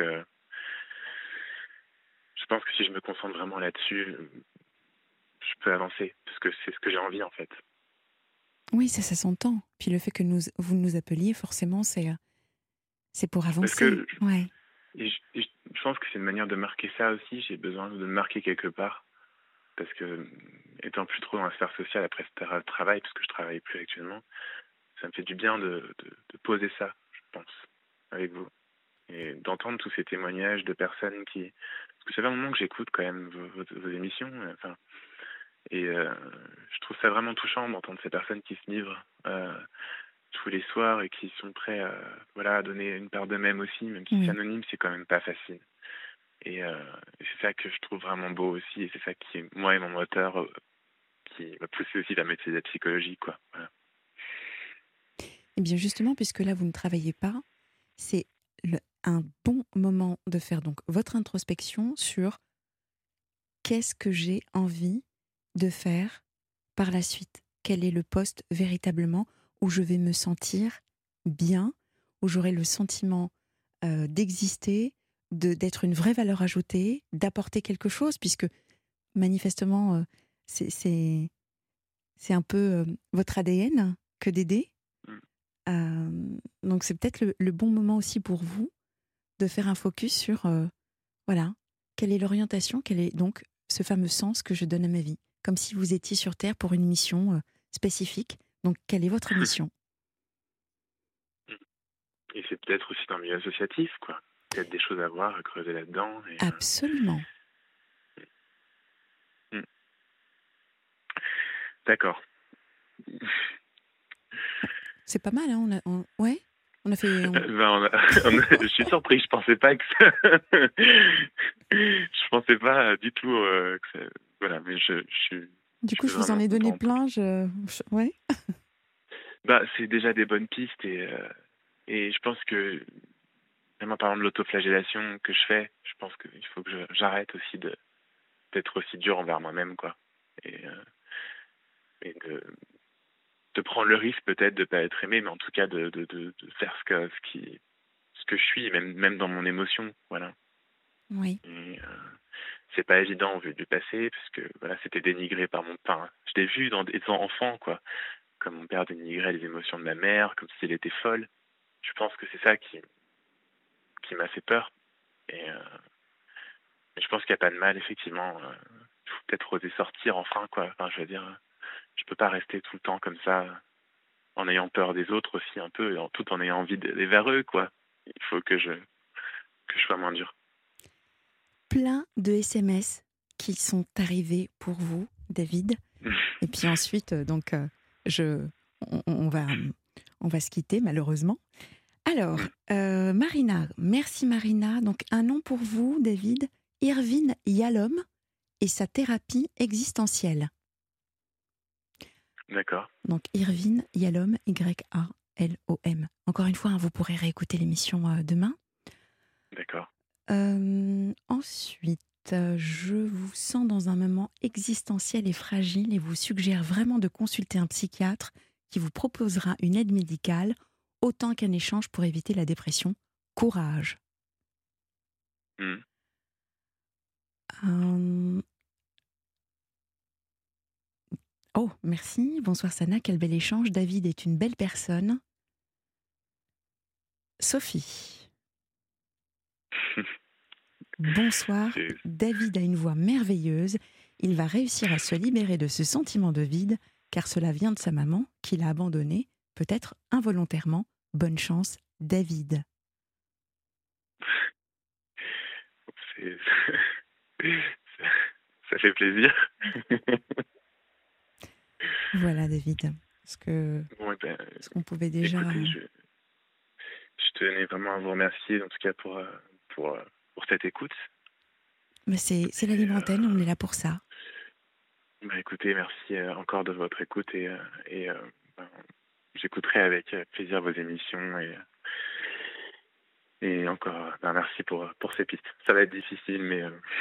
je pense que si je me concentre vraiment là-dessus, je peux avancer, parce que c'est ce que j'ai envie, en fait. Oui, ça s'entend. Puis le fait que vous nous appeliez, forcément, c'est pour Parce avancer. que Ouais. je pense que c'est une manière de marquer ça aussi. J'ai besoin de me marquer quelque part. Parce que, étant plus trop dans la sphère sociale après ce travail, parce que je travaille plus actuellement, ça me fait du bien de poser ça, je pense, avec vous. Et d'entendre tous ces témoignages de personnes qui... Parce que ça fait un moment que j'écoute quand même vos émissions. Enfin, et je trouve ça vraiment touchant d'entendre ces personnes qui se livrent tous les soirs et qui sont prêts à donner une part d'eux-mêmes aussi, même si c'est Oui. anonyme, c'est quand même pas facile. Et c'est ça que je trouve vraiment beau aussi, et c'est ça qui est, moi et mon moteur, qui m'a poussé aussi vers métier de la psychologie, quoi. Voilà. Eh bien justement, puisque là, vous ne travaillez pas, c'est un bon moment de faire donc votre introspection sur qu'est-ce que j'ai envie de faire par la suite. Quel est le poste véritablement où je vais me sentir bien, où j'aurai le sentiment d'exister, d'être une vraie valeur ajoutée, d'apporter quelque chose, puisque manifestement, c'est un peu votre ADN que d'aider. Donc c'est peut-être le bon moment aussi pour vous de faire un focus sur, voilà, quelle est l'orientation, quel est donc ce fameux sens que je donne à ma vie. Comme si vous étiez sur Terre pour une mission spécifique. Donc, quelle est votre mission ? Et c'est peut-être aussi dans le milieu associatif, quoi. Peut-être des choses à voir, à creuser là-dedans. Et, Absolument. D'accord. C'est pas mal, hein, ouais, on a fait... Je suis surpris, je pensais pas que ça... Je pensais pas du tout que ça... Voilà, mais Du je coup, suis je vous en vraiment ai donné content. plein, ouais. Bah, c'est déjà des bonnes pistes et je pense que, même en parlant de l'autoflagellation que je fais, je pense qu'il faut que j'arrête aussi d'être aussi dur envers moi-même, quoi. Et, et de prendre le risque peut-être de ne pas être aimé, mais en tout cas de faire ce que je suis, même dans mon émotion, voilà. Oui. Et, c'est pas évident au vu du passé, parce que voilà, c'était dénigré par mon père. Je l'ai vu dans étant enfant, quoi. Comme mon père dénigrait les émotions de ma mère, comme si elle était folle. Je pense que c'est ça qui m'a fait peur. Et je pense qu'il n'y a pas de mal, effectivement. Il faut peut-être oser sortir enfin, quoi. Enfin, je veux dire, je peux pas rester tout le temps comme ça, en ayant peur des autres aussi un peu, tout en ayant envie d'aller vers eux, quoi. Il faut que je sois moins dur. Plein de SMS qui sont arrivés pour vous, David. Et puis ensuite, je, on va se quitter malheureusement. Alors, Marina, merci Marina. Donc un nom pour vous, David, Irvine Yalom et sa thérapie existentielle. D'accord. Donc Irvine Yalom, Y-A-L-O-M. Encore une fois, hein, vous pourrez réécouter l'émission demain. D'accord. Ensuite, je vous sens dans un moment existentiel et fragile et vous suggère vraiment de consulter un psychiatre qui vous proposera une aide médicale autant qu'un échange pour éviter la dépression. Courage. Oh, merci. Bonsoir Sana, quel bel échange. David est une belle personne. Sophie. Bonsoir. David a une voix merveilleuse. Il va réussir à se libérer de ce sentiment de vide, car cela vient de sa maman, qui l'a abandonné, peut-être involontairement. Bonne chance, David. Ça fait plaisir. Voilà, David. Est-ce qu'on pouvait déjà... Écoutez, je tenais vraiment à vous remercier, en tout cas pour cette écoute. Mais c'est la libre antenne, on est là pour ça. Bah écoutez, merci encore de votre écoute et j'écouterai avec plaisir vos émissions et encore merci pour ces pistes. Ça va être difficile, mais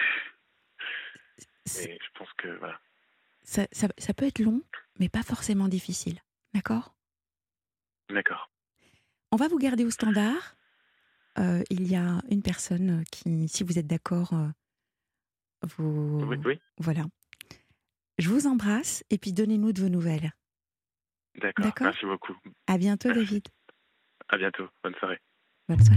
je pense que voilà. Ça peut être long, mais pas forcément difficile. D'accord ? D'accord. On va vous garder au standard. Il y a une personne qui, si vous êtes d'accord, Oui. Voilà. Je vous embrasse et puis donnez-nous de vos nouvelles. D'accord. Merci beaucoup. À bientôt, David. À bientôt. Bonne soirée. Bonne soirée.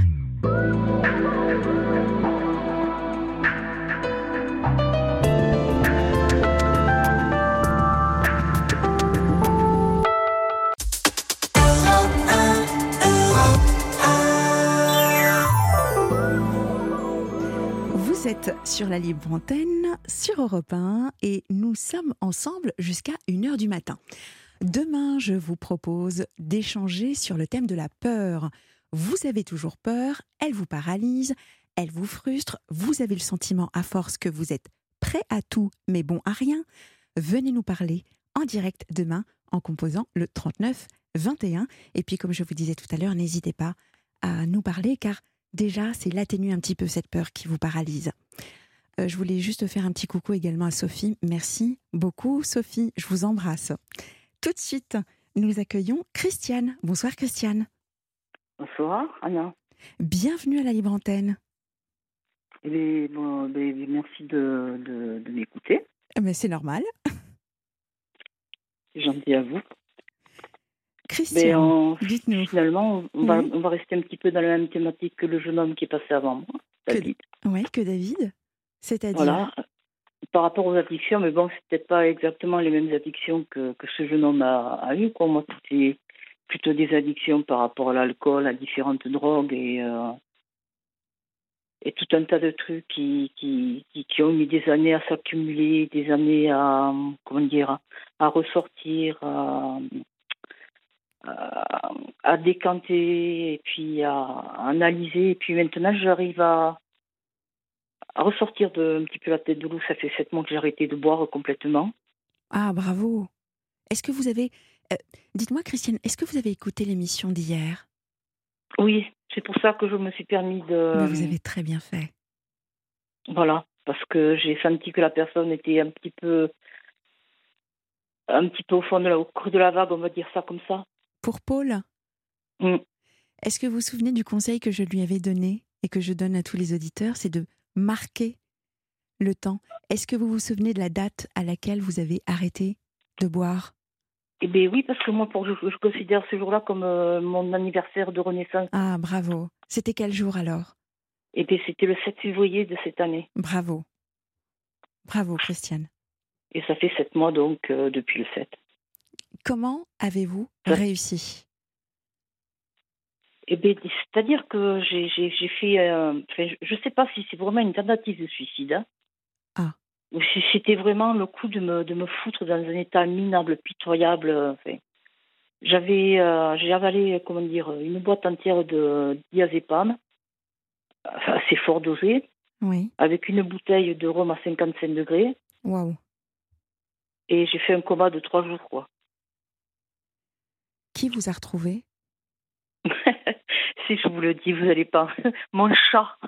Vous êtes sur la libre antenne, sur Europe 1, et nous sommes ensemble jusqu'à 1h du matin. Demain, je vous propose d'échanger sur le thème de la peur. Vous avez toujours peur, elle vous paralyse, elle vous frustre, vous avez le sentiment à force que vous êtes prêt à tout, mais bon à rien. Venez nous parler en direct demain en composant le 39 21. Et puis, comme je vous disais tout à l'heure, n'hésitez pas à nous parler, car déjà, c'est l'atténuer un petit peu cette peur qui vous paralyse. Je voulais juste faire un petit coucou également à Sophie. Merci beaucoup, Sophie. Je vous embrasse. Tout de suite, nous accueillons Christiane. Bonsoir, Christiane. Bonsoir, Anna. Bienvenue à la Libre Antenne. Merci de m'écouter. Mais c'est normal. C'est gentil à vous. Christiane, dites-nous. Finalement, on va rester un petit peu dans la même thématique que le jeune homme qui est passé avant moi, David. Que David. C'est-à-dire voilà. Par rapport aux addictions, mais bon, c'est peut-être pas exactement les mêmes addictions que ce jeune homme a eues. Moi, c'était plutôt des addictions par rapport à l'alcool, à différentes drogues et tout un tas de trucs qui ont mis des années à s'accumuler, des années à, comment dire, à ressortir, à décanter et puis à analyser. Et puis maintenant, j'arrive à ressortir un petit peu la tête de l'eau. Ça fait 7 mois que j'ai arrêté de boire complètement. Ah, bravo. Est-ce que vous avez... dites-moi, Christiane, est-ce que vous avez écouté l'émission d'hier? Oui, c'est pour ça que je me suis permis Mais vous de... avez très bien fait. Voilà, parce que j'ai senti que la personne était un petit peu au fond au creux de la vague, on va dire ça comme ça. Pour Paul, Mm. est-ce que vous vous souvenez du conseil que je lui avais donné et que je donne à tous les auditeurs, c'est de marquer le temps. Est-ce que vous vous souvenez de la date à laquelle vous avez arrêté de boire? Eh bien oui, parce que moi, je considère ce jour-là comme mon anniversaire de renaissance. Ah, bravo. C'était quel jour alors? Eh bien, c'était le 7 février de cette année. Bravo. Bravo, Christiane. Et ça fait 7 mois, donc, depuis le 7. Comment avez-vous Ça- réussi? Eh bien, c'est-à-dire que j'ai fait... enfin, je ne sais pas si c'est vraiment une tentative de suicide, hein, Ah, ou si c'était vraiment le coup de me foutre dans un état minable, pitoyable. Enfin, j'ai avalé, comment dire, une boîte entière de diazépam, assez fort dosé, oui. avec une bouteille de rhum à 55 degrés, Waouh. et j'ai fait un coma de 3 jours, quoi. Qui vous a retrouvé? Si je vous le dis, vous n'allez pas. Mon chat.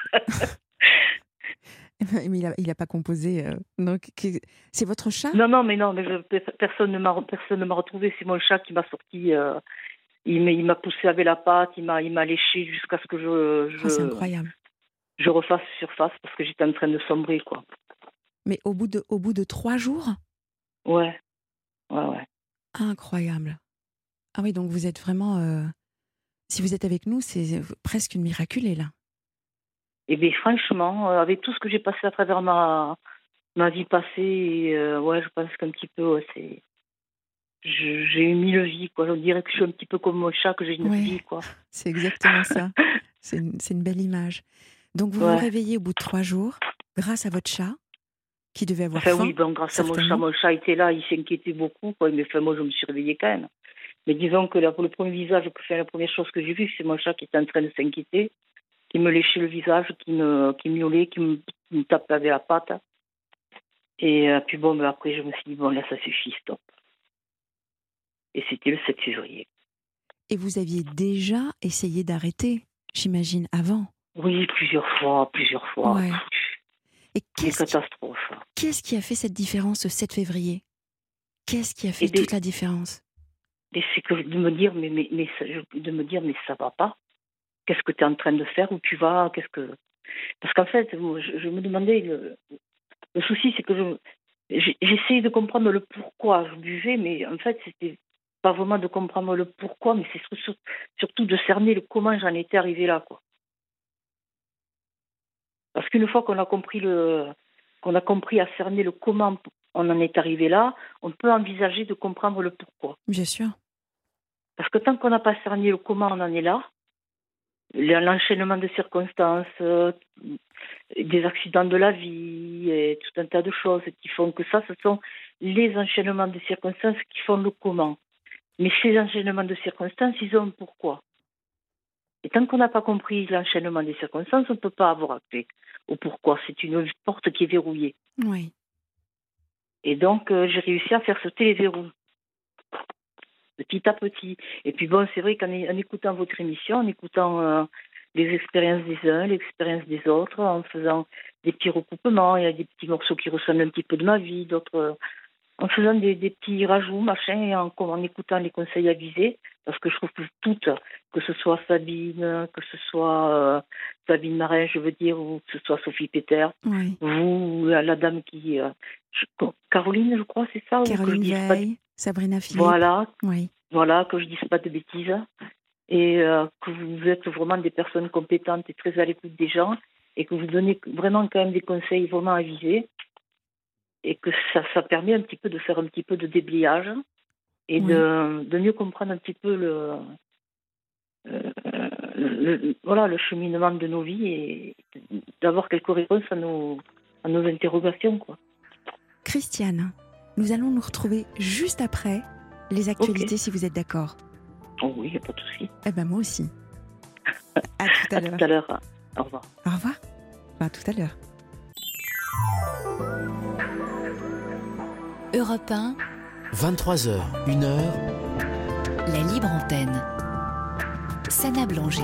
Mais il a pas composé. Donc, c'est votre chat? Non, mais personne ne m'a retrouvé. C'est mon chat qui m'a sorti. Il m'a poussé avec la patte, il m'a léché jusqu'à ce que Oh, c'est incroyable. je refasse surface parce que j'étais en train de sombrer, quoi. Mais au bout de 3 jours? Ouais, ouais. Incroyable. Ah oui, donc vous êtes vraiment... si vous êtes avec nous, c'est presque une miraculée, là. Et bien, franchement, avec tout ce que j'ai passé à travers ma vie passée, ouais, je pense qu'un petit peu, ouais, j'ai eu 1000 vies, quoi. Je dirais que je suis un petit peu comme mon chat, que j'ai 9 Ouais, vies, quoi. c'est exactement ça. C'est une belle image. Donc vous vous Ouais. réveillez au bout de 3 jours, grâce à votre chat, qui devait avoir Enfin faim, oui, bon, grâce à certainement. mon chat était là, il s'inquiétait beaucoup, quoi. Mais enfin, moi, je me suis réveillée quand même. Mais disons que là, pour le premier visage, la première chose que j'ai vue, c'est mon chat qui était en train de s'inquiéter, qui me léchait le visage, qui miaulait, qui me tapait avec la patte. Et puis bon, mais après, je me suis dit, bon, là, ça suffit, stop. Et c'était le 7 février. Et vous aviez déjà essayé d'arrêter, j'imagine, avant. Oui, plusieurs fois. Ouais. Et Des catastrophes. qu'est-ce qui a fait cette différence ce 7 février? Qu'est-ce qui a fait Et bien, toute la différence? c'est que de me dire, mais ça va pas. Qu'est-ce que tu es en train de faire? Où tu vas? Parce qu'en fait, moi, je me demandais, le souci, c'est que j'essayais de comprendre le pourquoi je buvais, mais en fait, c'était pas vraiment de comprendre le pourquoi, mais c'est surtout de cerner le comment j'en étais arrivée là, quoi. Parce qu'une fois qu'on a compris à cerner le comment on en est arrivé là, on peut envisager de comprendre le pourquoi. Bien sûr. Parce que tant qu'on n'a pas cerné le comment on en est là, l'enchaînement de circonstances, des accidents de la vie, et tout un tas de choses qui font que ça, ce sont les enchaînements de circonstances qui font le comment. Mais ces enchaînements de circonstances, ils ont un pourquoi. Et tant qu'on n'a pas compris l'enchaînement des circonstances, on ne peut pas avoir accès au pourquoi. C'est une porte qui est verrouillée. Oui. Et donc, j'ai réussi à faire sauter les verrous, petit à petit. Et puis bon, c'est vrai qu'en écoutant votre émission, en écoutant les expériences des uns, les expériences des autres, en faisant des petits recoupements, il y a des petits morceaux qui ressemblent un petit peu de ma vie, d'autres... en faisant des petits rajouts, machin, et en écoutant les conseils avisés, parce que je trouve que toutes, que ce soit Sabine, que ce soit Sabine Marin, je veux dire, ou que ce soit Sophie Peter, Oui. vous, la dame qui... Caroline, je crois, c'est ça? Caroline Veil, Sabrina Philippe. Voilà, que je ne dise pas de bêtises, et que vous êtes vraiment des personnes compétentes et très à l'écoute des gens, et que vous donnez vraiment quand même des conseils vraiment avisés, et que ça permet un petit peu de faire un petit peu de déblayage et Oui. de mieux comprendre un petit peu voilà, le cheminement de nos vies et d'avoir quelques réponses à nos interrogations, quoi. Christiane, nous allons nous retrouver juste après les actualités, si vous êtes d'accord. Oh oui, il n'y a pas de souci. Eh ben moi aussi. À tout à l'heure. Tout à l'heure. Au revoir. Au revoir. À tout à l'heure. Europe 1, 23h, 1h, la libre antenne. Sana Blanger.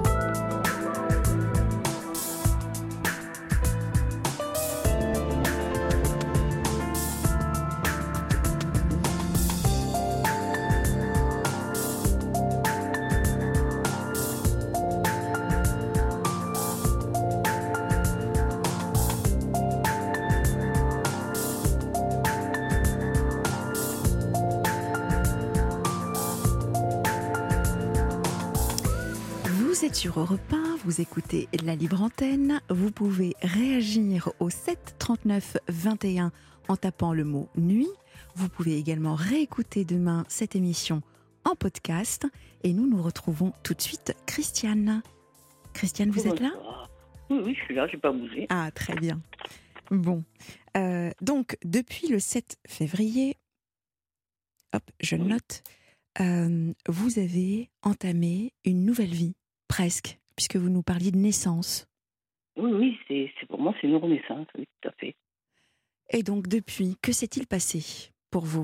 Vous êtes sur Europe 1, vous écoutez la libre antenne. Vous pouvez réagir au 7 39 21 en tapant le mot nuit. Vous pouvez également réécouter demain cette émission en podcast. Et nous retrouvons tout de suite Christiane. Christiane, vous êtes là ? Oui, je suis là, je n'ai pas bougé. Ah, très bien. Bon. Donc, depuis le 7 février, hop, je note, vous avez entamé une nouvelle vie. Presque, puisque vous nous parliez de naissance. Oui, c'est pour moi, c'est une renaissance, oui, tout à fait. Et donc, depuis, que s'est-il passé pour vous ?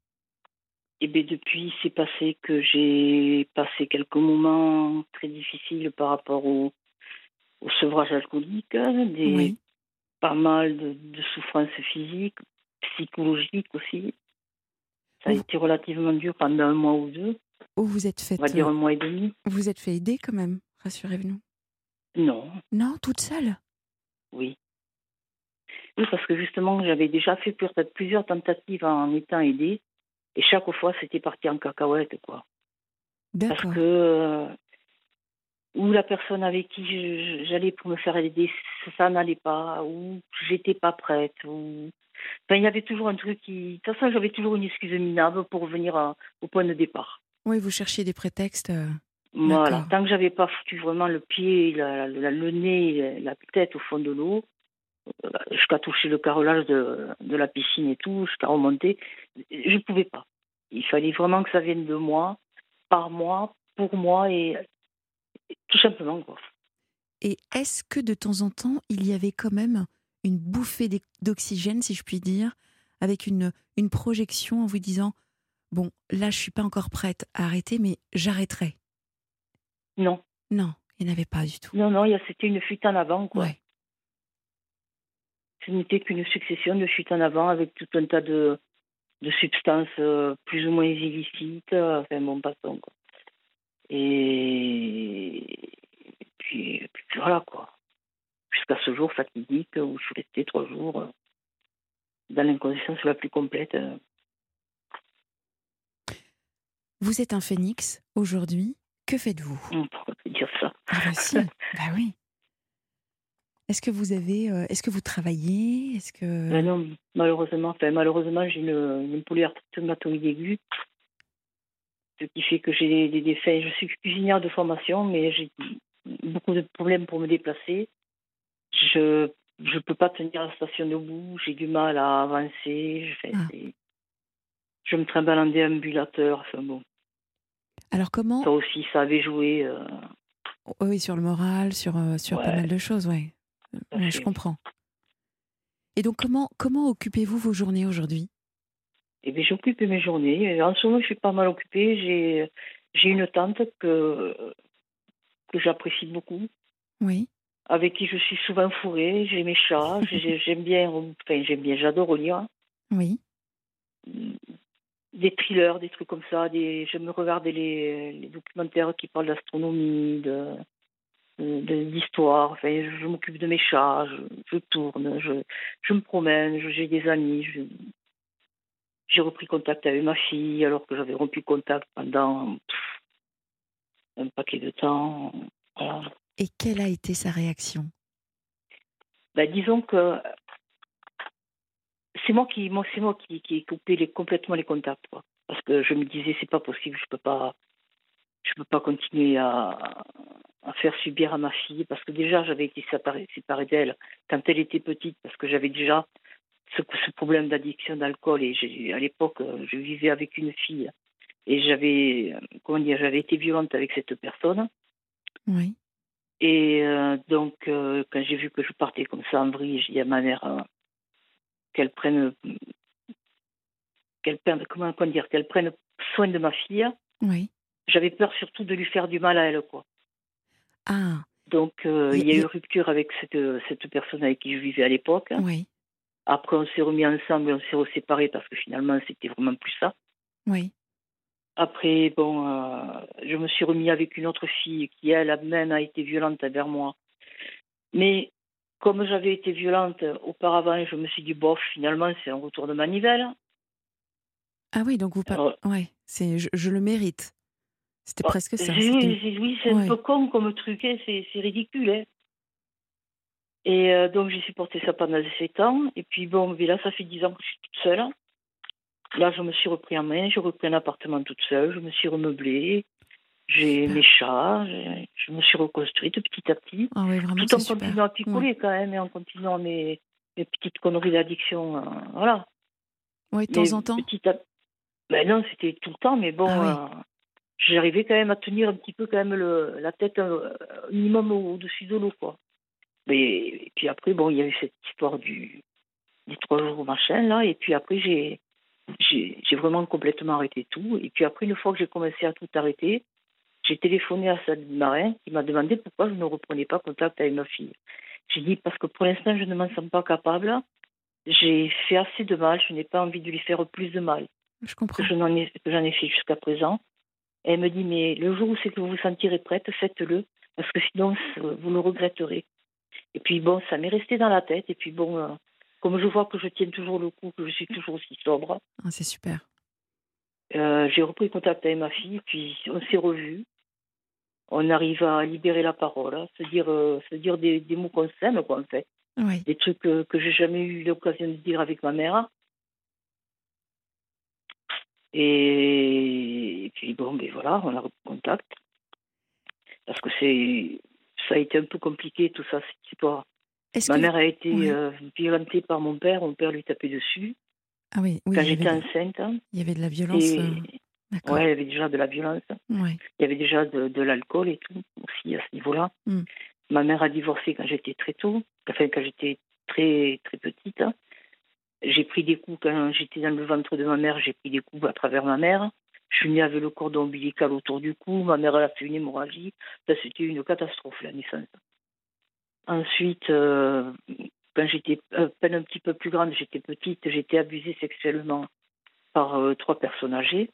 Eh bien, depuis, c'est passé que j'ai passé quelques moments très difficiles par rapport au sevrage alcoolique, Oui. pas mal de souffrances physiques, psychologiques aussi. Ça a Vous- été relativement dur pendant un mois ou deux, Ou vous êtes fait, on va dire un mois et demi. vous êtes fait aider quand même, rassurez-vous. Non, Non, toute seule ? oui. Oui, parce que justement, j'avais déjà fait plusieurs tentatives en étant aidée, et chaque fois, c'était parti en cacahuète, quoi. Parce D'accord. que ou la personne avec qui j'allais pour me faire aider, ça n'allait pas, ou j'étais pas prête, ou... Enfin, il y avait toujours un truc qui... De toute façon, j'avais toujours une excuse minable pour revenir au point de départ. Oui, vous cherchiez des prétextes. Voilà. D'accord. Tant que j'avais pas foutu vraiment le pied, le nez, la tête au fond de l'eau, jusqu'à toucher le carrelage de la piscine et tout, jusqu'à remonter, je ne pouvais pas. Il fallait vraiment que ça vienne de moi, par moi, pour moi, et tout simplement, quoi. Et est-ce que de temps en temps, il y avait quand même une bouffée d'oxygène, si je puis dire, avec une projection en vous disant « Bon, là, je suis pas encore prête à arrêter, mais j'arrêterai ». Non. Non, il n'y en avait pas du tout. Non, c'était une fuite en avant, quoi. Ouais. Ce n'était qu'une succession de fuites en avant avec tout un tas de substances plus ou moins illicites. Enfin, bon, passons, quoi. Et puis voilà, quoi. Jusqu'à ce jour fatidique où je suis restée 3 jours dans l'inconscience la plus complète. Vous êtes un phénix aujourd'hui. Que faites-vous ? On pourrait dire ça. Ah bah si, bah oui. Est-ce que vous travaillez ? Est-ce que... Mais non, malheureusement, j'ai une polyarthrite rhumatoïde aiguë, ce qui fait que j'ai des défauts. Je suis cuisinière de formation, mais j'ai beaucoup de problèmes pour me déplacer. Je peux pas tenir la station debout, j'ai du mal à avancer. Je me trimballe en déambulateur. Enfin bon, Alors comment... ça aussi, ça avait joué. Oui, sur le moral, sur pas Ouais. mal de choses, ouais. Tout à Ouais, fait. je comprends. Et donc comment occupez-vous vos journées aujourd'hui ? Et bien, j'occupe mes journées. En ce moment, je suis pas mal occupée. J'ai une tante que j'apprécie beaucoup, Oui. avec qui je suis souvent fourrée. J'ai mes chats. J'adore lire. Oui. Des thrillers, des trucs comme ça. J'aime regarder les documentaires qui parlent d'astronomie, d'histoire. Enfin, je m'occupe de mes chats. Je tourne. Je me promène. J'ai des amis. J'ai repris contact avec ma fille alors que j'avais rompu contact pendant un paquet de temps. Voilà. Et quelle a été sa réaction ? Ben, disons que c'est moi qui ai coupé complètement les contacts, quoi. Parce que je me disais, c'est pas possible, je peux pas je peux pas continuer à faire subir à ma fille, parce que déjà, j'avais été séparée d'elle quand elle était petite, parce que j'avais déjà ce problème d'addiction d'alcool, et à l'époque, je vivais avec une fille, et j'avais été violente avec cette personne. Oui. Et donc, quand j'ai vu que je partais comme ça en vrille, j'ai dit à ma mère qu'elle prenne, qu'elle prenne soin de ma fille. Oui. J'avais peur surtout de lui faire du mal à elle, quoi. Ah. Donc, Il y a- il y a il y eu a- rupture avec cette personne avec qui je vivais à l'époque. Oui. Après, on s'est remis ensemble, on s'est séparés parce que finalement, c'était vraiment plus ça. Oui. Après, bon, je me suis remis avec une autre fille qui, elle-même, a été violente envers moi. Mais comme j'avais été violente auparavant, je me suis dit, bof, finalement, c'est un retour de manivelle. Ah oui, donc vous pas. Alors, Ouais, je le mérite. C'était presque ça. oui, c'est un peu Ouais. con comme truc, hein, c'est ridicule. Hein. Et donc, j'ai supporté ça pendant 7 ans. Et puis, bon, mais là, ça fait 10 ans que je suis toute seule. Là, je me suis repris en main, j'ai repris un appartement toute seule, je me suis remeublée, j'ai Super. mes chats, je me suis reconstruite petit à petit, Ah oui, vraiment, tout c'est en super. continuant à Ouais. picoler quand même, et en continuant mes petites conneries d'addiction. Voilà. Ouais, de Mais temps en temps. ben non, c'était tout le temps, mais bon, Ah oui. j'arrivais quand même à tenir un petit peu quand même la tête un minimum au-dessus de l'eau, quoi. Et puis après, bon, il y a eu cette histoire des 3 jours machin, là, et puis après, j'ai vraiment complètement arrêté tout. Et puis après, une fois que j'ai commencé à tout arrêter, j'ai téléphoné à Sabine Marin qui m'a demandé pourquoi je ne reprenais pas contact avec ma fille. J'ai dit parce que pour l'instant, je ne m'en sens pas capable. J'ai fait assez de mal, je n'ai pas envie de lui faire plus de mal Je comprends. que j'en ai fait jusqu'à présent. Et elle me dit, mais le jour où c'est que vous vous sentirez prête, faites-le, parce que sinon, vous le regretterez. Et puis bon, ça m'est resté dans la tête. Et puis bon, comme je vois que je tiens toujours le coup, que je suis toujours aussi sobre, Ah, c'est super. j'ai repris contact avec ma fille, puis on s'est revus. On arrive à libérer la parole, hein, se dire des mots qu'on s'aime, quoi, en fait. Oui. Des trucs que j'ai jamais eu l'occasion de dire avec ma mère. Et puis bon, ben voilà, on a repris contact. Parce que ça a été un peu compliqué, tout ça, cette histoire. Est-ce Ma que mère a été ouais. violentée par mon père lui tapait dessus Ah oui, oui, quand j'étais enceinte. il y avait de la violence. Et D'accord. ouais, il y avait déjà de la violence. Ouais. Il y avait déjà de l'alcool et tout, aussi à ce niveau-là. Mm. Ma mère a divorcé quand j'étais très tôt, enfin quand j'étais très, très petite. J'ai pris des coups quand j'étais dans le ventre de ma mère, j'ai pris des coups à travers ma mère. Je suis née avec le cordon ombilical autour du cou, ma mère elle a fait une hémorragie. Ça, c'était une catastrophe, la naissance. Ensuite, quand j'étais à peine un petit peu plus grande, j'étais petite, j'étais abusée sexuellement par 3 personnes âgées.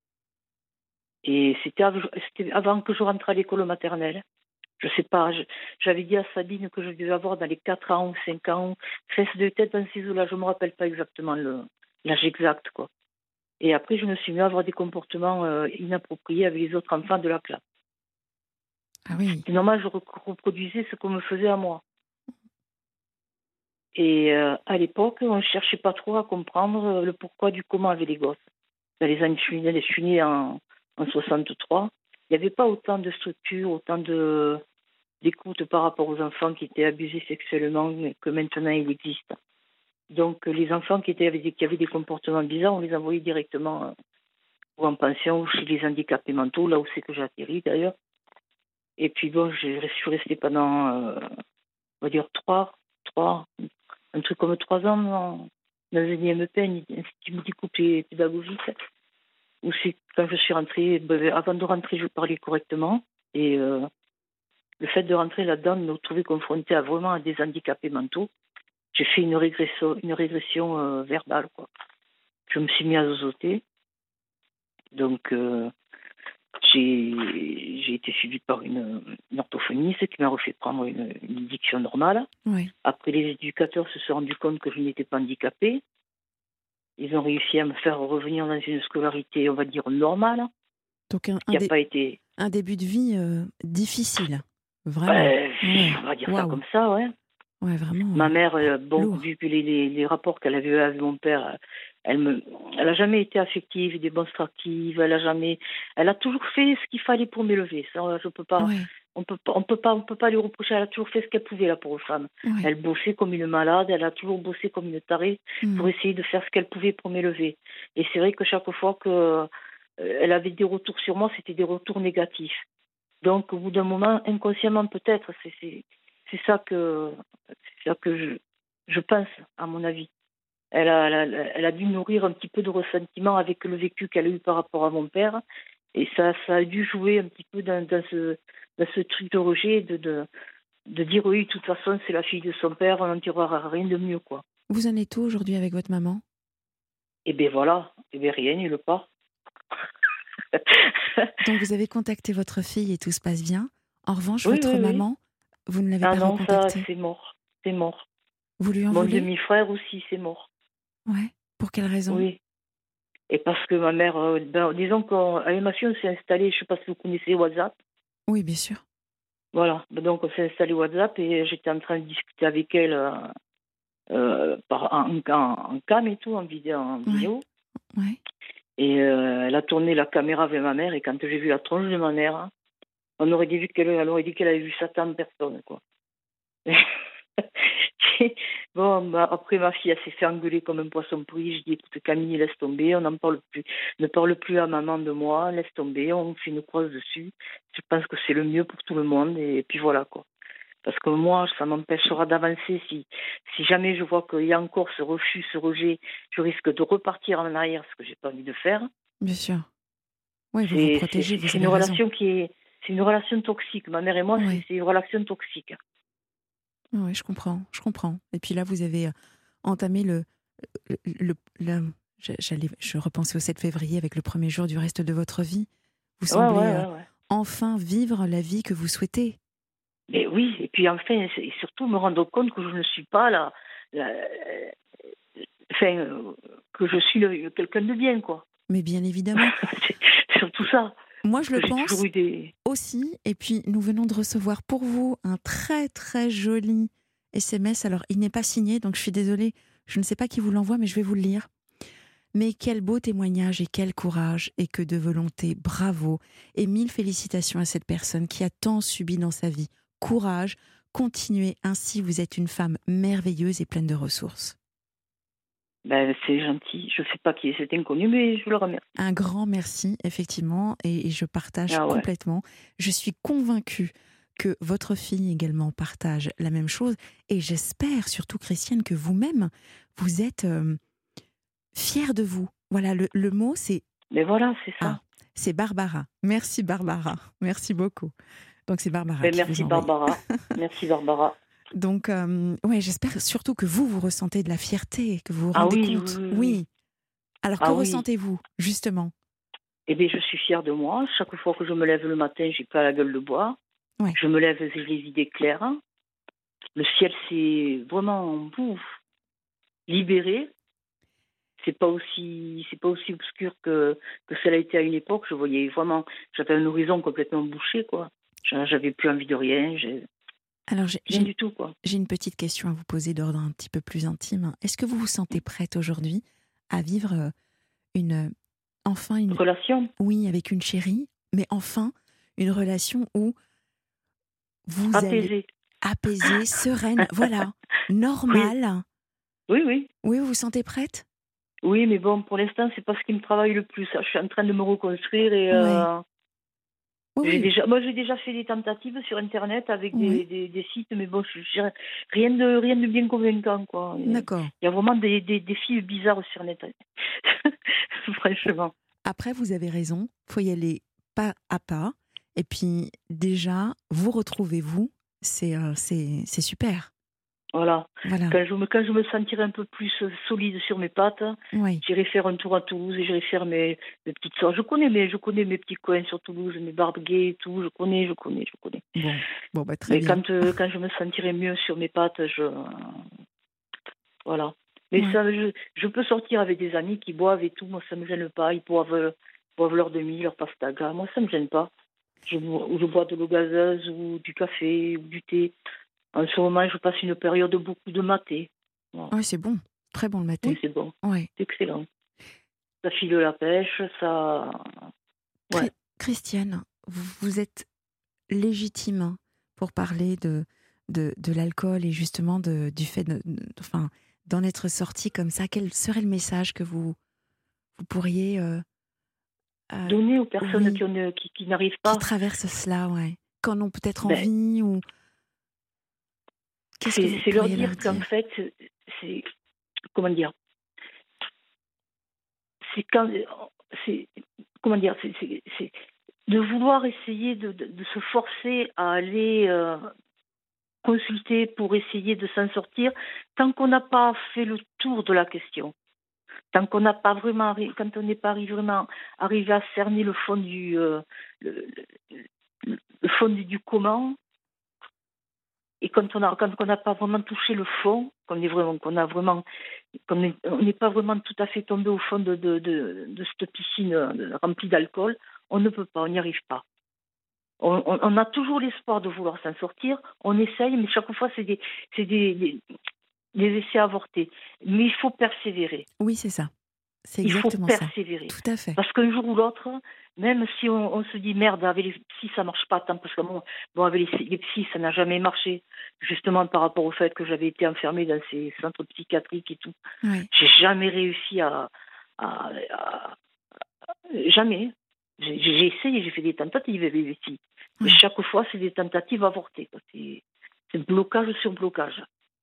Et c'était avant que je rentre à l'école maternelle. Je sais pas, j'avais dit à Sabine que je devais avoir dans les 4 ans ou 5 ans. Fesse de tête dans ces eaux-là, je ne me rappelle pas exactement l'âge exact, quoi. Et après, je me suis mis à avoir des comportements inappropriés avec les autres enfants de la classe. Ah oui. C'est normal, je reproduisais ce qu'on me faisait à moi. Et à l'époque, on ne cherchait pas trop à comprendre le pourquoi du comment avec les gosses. Dans les années, je suis née en 63. Il n'y avait pas autant de structures, autant d'écoute par rapport aux enfants qui étaient abusés sexuellement que maintenant il existe. Donc les enfants qui avaient des comportements bizarres, on les envoyait directement ou en pension ou chez les handicapés mentaux, là où c'est que j'ai atterri d'ailleurs. Et puis bon, je suis restée pendant, on va dire, un truc comme 3 ans dans un IMP, un institut multicouple pédagogique, où c'est quand je suis rentrée, avant de rentrer, je parlais correctement. Et le fait de rentrer là-dedans, de me trouver confrontée vraiment à des handicapés mentaux, j'ai fait une régression verbale, quoi. Je me suis mis à zozoter. Donc, j'ai été suivie par une orthophoniste qui m'a refait prendre une diction normale. Ouais. Après, les éducateurs se sont rendus compte que je n'étais pas handicapée. Ils ont réussi à me faire revenir dans une scolarité, on va dire, normale. Donc qui n'a pas été... un début de vie difficile, vraiment. Ouais. On va dire ça comme ça, ouais. Ouais, vraiment. Ma mère, lourd. vu que les rapports qu'elle avait eu avec mon père, Elle a jamais été affective, démonstrative. Elle a toujours fait ce qu'il fallait pour m'élever. Ça, je peux pas. Ouais, On peut pas lui reprocher. Elle a toujours fait ce qu'elle pouvait, la pauvre femme. ouais. Elle bossait comme une malade. Elle a toujours bossé comme une tarée pour Mmh. essayer de faire ce qu'elle pouvait pour m'élever. Et c'est vrai que chaque fois que elle avait des retours sur moi, c'était des retours négatifs. Donc, au bout d'un moment, inconsciemment peut-être, c'est ça que je pense, à mon avis. Elle a dû nourrir un petit peu de ressentiment avec le vécu qu'elle a eu par rapport à mon père. Et ça a dû jouer un petit peu dans ce truc de rejet, de dire oui, de toute façon, c'est la fille de son père, on n'en tirera rien de mieux, quoi. Vous en êtes où aujourd'hui avec votre maman? Et bien voilà, et bien rien, nulle part. Donc vous avez contacté votre fille et tout se passe bien. En revanche, Oui, votre oui, oui. maman, vous ne l'avez Ah pas non, ça, recontactée. c'est mort. C'est mort. Vous lui en Mon voulez? demi-frère aussi, c'est mort. Ouais. Pour quelle raison? Oui. Et parce que ma mère, disons qu'à MHU, on s'est installé, je ne sais pas si vous connaissez WhatsApp. Oui, bien sûr. Voilà. Donc on s'est installé WhatsApp et j'étais en train de discuter avec elle en cam et tout, en Ouais, vidéo. ouais. Et elle a tourné la caméra vers ma mère et quand j'ai vu la tronche de ma mère, on aurait dit elle aurait dit qu'elle avait vu Satan en personne, quoi. Bon, après ma fille, elle s'est fait engueuler comme un poisson pourri. Je dis écoute Camille, laisse tomber, on n'en parle plus. Ne parle plus à maman de moi, laisse tomber, on fait une croix dessus. Je pense que c'est le mieux pour tout le monde et puis voilà, quoi. Parce que moi, ça m'empêchera d'avancer si jamais je vois qu'il y a encore ce refus, ce rejet, je risque de repartir en arrière, ce que j'ai pas envie de faire. Bien sûr. Oui, vous vous protégez, vous C'est avez une raison. relation c'est une relation toxique. Ma mère et moi, Oui, c'est une relation toxique. oui, je comprends, je comprends. Et puis là, vous avez entamé je repensais au 7 février avec le premier jour du reste de votre vie. Vous Ouais, semblez ouais, ouais, ouais. enfin vivre la vie que vous souhaitez. Mais oui, et puis enfin, et surtout me rendre compte que je ne suis pas enfin, que je suis quelqu'un de bien, quoi. Mais bien évidemment, C'est surtout ça. moi je le J'ai toujours pense eu des. aussi. Et puis nous venons de recevoir pour vous un très très joli SMS. Alors il n'est pas signé, donc je suis désolée, je ne sais pas qui vous l'envoie, mais je vais vous le lire. Mais quel beau témoignage et quel courage et que de volonté. Bravo et mille félicitations à cette personne qui a tant subi dans sa vie. Courage, continuez ainsi, vous êtes une femme merveilleuse et pleine de ressources. Ben, c'est gentil. Je ne sais pas qui est cet inconnu, mais je le remercie. Un grand merci, effectivement, et je partage Ah ouais. complètement. Je suis convaincue que votre fille également partage la même chose et j'espère surtout, Christiane, que vous-même, vous êtes fière de vous. Voilà, le mot, c'est... Mais voilà, c'est ça. Ah, c'est Barbara. Merci Barbara. Merci beaucoup. Donc c'est Barbara Ben, qui vous merci envoie. Barbara. Merci Barbara. Donc, ouais, j'espère surtout que vous ressentez de la fierté, que vous vous Ah rendez oui, compte. oui, oui, Oui. oui. Alors, que Ah oui. ressentez-vous, justement? Eh bien, je suis fière de moi. Chaque fois que je me lève le matin, j'ai pas la gueule de bois. Ouais. Je me lève, j'ai les idées claires. Le ciel, c'est vraiment libéré. C'est pas aussi obscur que cela a été à une époque. Je voyais vraiment, j'avais un horizon complètement bouché, quoi. J'avais plus envie de rien. Alors, Rien du tout, quoi. j'ai une petite question à vous poser d'ordre un petit peu plus intime. Est-ce que vous vous sentez prête aujourd'hui à vivre enfin une Relation. oui, avec une chérie, mais enfin une relation où vous allez Apaisée. apaiser, sereine, voilà, normale. Oui, oui. Oui, vous vous sentez prête? Oui, mais bon, pour l'instant, c'est pas ce qui me travaille le plus. Je suis en train de me reconstruire et Ouais. Oui, oui. j'ai déjà fait des tentatives sur Internet avec Oui. des sites, mais bon, rien de bien convaincant, quoi. D'accord. Il y a vraiment des filles bizarres sur Net. Franchement. Après, vous avez raison, faut y aller pas à pas. Et puis, déjà, vous retrouvez-vous, c'est super. Voilà. Voilà. Quand je me sentirai un peu plus solide sur mes pattes, Oui. j'irai faire un tour à Toulouse et j'irai faire mes petites sortes. Je connais mes petits coins sur Toulouse, mes barbes gays et tout. Je connais. Bon, bah, très Mais bien. quand je me sentirai mieux sur mes pattes, voilà. Mais Ouais. ça, je peux sortir avec des amis qui boivent et tout. Moi, ça me gêne pas. Ils boivent leur demi, leur pastaga. Moi, ça me gêne pas. Je bois de l'eau gazeuse ou du café ou du thé. En ce moment, je passe une période de beaucoup de maté. Voilà. Ouais, c'est bon. Très bon le matin. Oui, c'est bon. Ouais. C'est excellent. ça file la pêche, ça... Ouais. Christiane, vous êtes légitime pour parler de l'alcool et justement du fait d'en être sorti comme ça. Quel serait le message que vous pourriez donner aux personnes oui, qui n'arrivent pas. qui traversent cela, ouais, qu'en ont peut-être Ben, envie ou qu'est-ce que vous c'est leur pourriez leur dire qu'en dire? fait, c'est... Comment dire? C'est quand... C'est... Comment dire? C'est de vouloir essayer de se forcer à aller consulter pour essayer de s'en sortir tant qu'on n'a pas fait le tour de la question. Tant qu'on n'a pas vraiment, quand on n'est pas vraiment arrivé à cerner le fond le, le fond du comment, et quand on n'a pas vraiment touché le fond, qu'on n'est pas vraiment tout à fait tombé au fond de cette piscine remplie d'alcool, on ne peut pas, on n'y arrive pas. On a toujours l'espoir de vouloir s'en sortir, on essaye, mais chaque fois c'est des essais avortés. Mais il faut persévérer. Oui, c'est ça. C'est Il faut exactement ça. persévérer. Tout à fait. Parce qu'un jour ou l'autre, même si on se dit merde, avec les psys ça marche pas tant, parce que bon avec les psys ça n'a jamais marché, justement par rapport au fait que j'avais été enfermée dans ces centres psychiatriques et tout. Oui. J'ai jamais réussi jamais. J'ai essayé, j'ai fait des tentatives avec les psys. Mais Oui. chaque fois, c'est des tentatives avortées, quoi. C'est blocage sur blocage.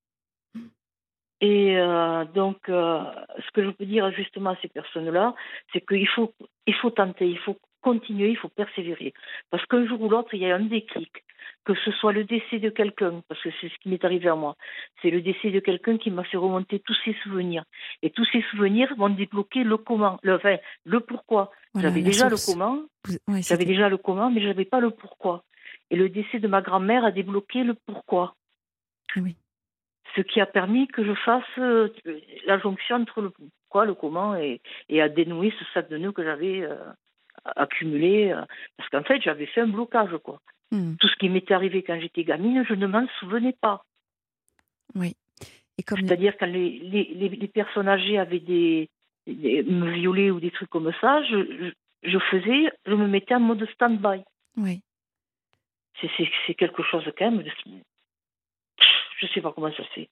Et donc, ce que je peux dire justement à ces personnes-là, c'est qu'il faut tenter, il faut continuer, il faut persévérer. Parce qu'un jour ou l'autre, il y a un déclic. Que ce soit le décès de quelqu'un, parce que c'est ce qui m'est arrivé à moi. C'est le décès de quelqu'un qui m'a fait remonter tous ses souvenirs. Et tous ces souvenirs vont débloquer le comment, le pourquoi. Voilà, J'avais la déjà le source. comment, Ouais, j'avais déjà le comment, mais je n'avais pas le pourquoi. Et le décès de ma grand-mère a débloqué le pourquoi. Oui. Ce qui a permis que je fasse la jonction entre le pourquoi, le comment et à dénouer ce sac de nœuds que j'avais accumulé. Parce qu'en fait, j'avais fait un blocage, quoi. Tout ce qui m'était arrivé quand j'étais gamine, je ne m'en souvenais pas. Oui. Et comme... C'est-à-dire quand les personnes âgées avaient me violaient ou des trucs comme ça, je me mettais en mode stand-by. Oui. C'est quelque chose quand même. Je ne sais pas comment ça se fait.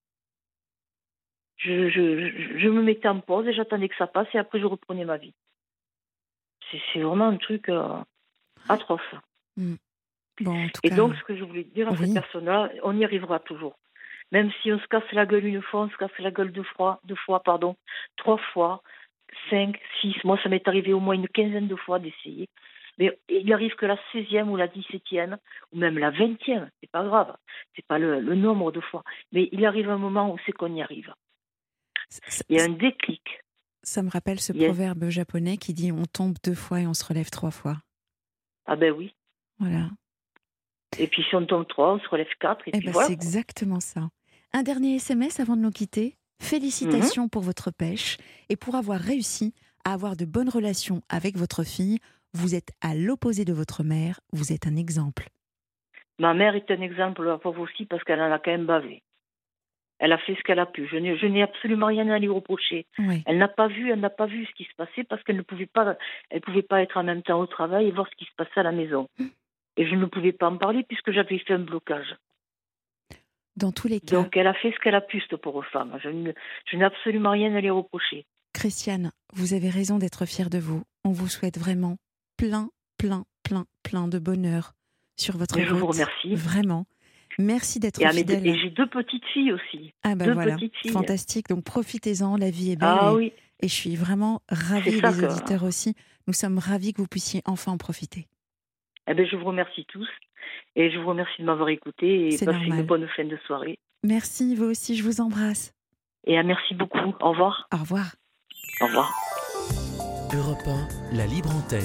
Je me mettais en pause et j'attendais que ça passe et après je reprenais ma vie. C'est vraiment un truc atroce. Bon, en tout et cas, donc, ce que je voulais dire à oui. cette personne-là, on y arrivera toujours. Même si on se casse la gueule une fois, on se casse la gueule deux fois, 3 fois, 5, 6. Moi, ça m'est arrivé au moins une quinzaine de fois d'essayer. Mais il arrive que la 16e ou la 17e, ou même la 20e, c'est pas grave. C'est pas le nombre de fois. Mais il arrive un moment où c'est qu'on y arrive. Il y a un déclic. Ça me rappelle ce proverbe japonais qui dit « on tombe 2 fois et on se relève 3 fois ». Ah ben oui. Voilà. Et puis si on tombe 3, on se relève 4. Et puis ben voilà. C'est exactement ça. Un dernier SMS avant de nous quitter. Félicitations pour votre pêche et pour avoir réussi à avoir de bonnes relations avec votre fille. Vous êtes à l'opposé de votre mère. Vous êtes un exemple. Ma mère est un exemple, la pauvre aussi, parce qu'elle en a quand même bavé. Elle a fait ce qu'elle a pu. Je n'ai absolument rien à lui reprocher. Oui. Elle n'a pas vu ce qui se passait parce qu'elle ne pouvait pas, être en même temps au travail et voir ce qui se passait à la maison. Et je ne pouvais pas en parler puisque j'avais fait un blocage. Dans tous les cas. Donc elle a fait ce qu'elle a pu, cette pauvre femme. Je n'ai absolument rien à lui reprocher. Christiane, vous avez raison d'être fière de vous. On vous souhaite vraiment plein de bonheur sur votre route. Je vous remercie. Vraiment. Merci d'être fidèle. Et j'ai 2 petites filles aussi. Ah ben voilà, fantastique. Donc profitez-en, la vie est belle. Ah oui. Et je suis vraiment ravie, et les auditeurs aussi. Nous sommes ravis que vous puissiez enfin en profiter. Eh ben, je vous remercie tous. Et je vous remercie de m'avoir écouté. Et passez une bonne fin de soirée. Merci, vous aussi, je vous embrasse. Et merci beaucoup. Au revoir. Au revoir. Au revoir. Europe 1, la libre antenne.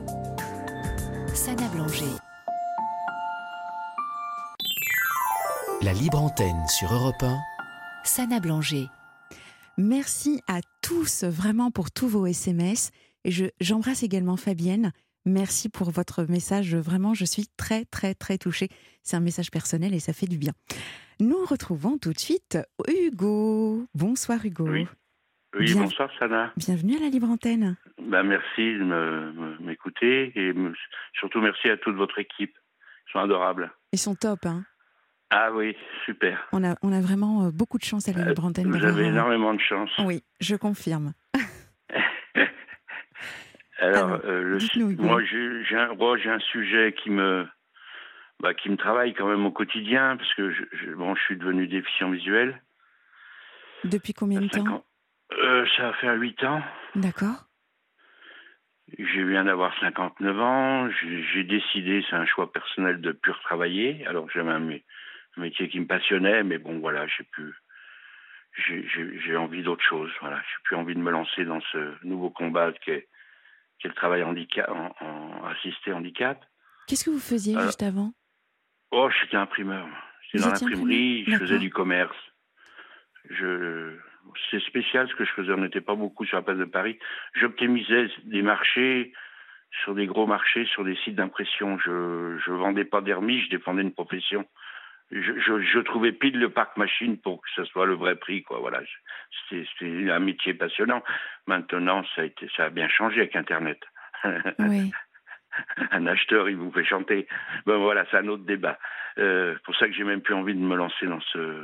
Sana Blanger. La libre antenne sur Europe 1. Sana Blanger. Merci à tous vraiment pour tous vos SMS. Et j'embrasse également Fabienne. Merci pour votre message. Vraiment, je suis très touchée. C'est un message personnel et ça fait du bien. Nous retrouvons tout de suite Hugo. Bonsoir Hugo. Oui. Oui, Bien- bonsoir Sana. Bienvenue à la Libre Antenne. Merci de m'écouter et surtout merci à toute votre équipe. Ils sont adorables. Ils sont top, hein. Ah oui, super. On a vraiment beaucoup de chance à la Libre Antenne Vous d'avoir... avez énormément de chance. Oui, je confirme. Alors, dites-nous, Hugo. moi j'ai un sujet qui me travaille quand même au quotidien parce que je suis devenu déficient visuel. Depuis combien de 5 temps? ans. Ça va faire 8 ans. D'accord. Je viens d'avoir 59 ans. J'ai décidé, c'est un choix personnel, de plus retravailler. Alors j'avais un métier qui me passionnait, mais bon voilà, j'ai envie d'autre chose. Voilà, j'ai plus envie de me lancer dans ce nouveau combat qui est le travail handicap, en assisté handicap. Qu'est-ce que vous faisiez Alors, juste avant? Oh, j'étais imprimeur. J'étais Vous dans étiez l'imprimerie, imprimeur? je faisais du commerce. C'est spécial ce que je faisais, on n'était pas beaucoup sur la place de Paris. J'optimisais des marchés, sur des gros marchés, sur des sites d'impression. Je vendais pas d'hermies, je défendais une profession. Je trouvais pile le parc machine pour que ce soit le vrai prix, quoi. Voilà, c'était un métier passionnant. Maintenant, ça a bien changé avec Internet. Oui. Un acheteur, il vous fait chanter. Ben voilà, c'est un autre débat. Pour ça que j'ai même plus envie de me lancer dans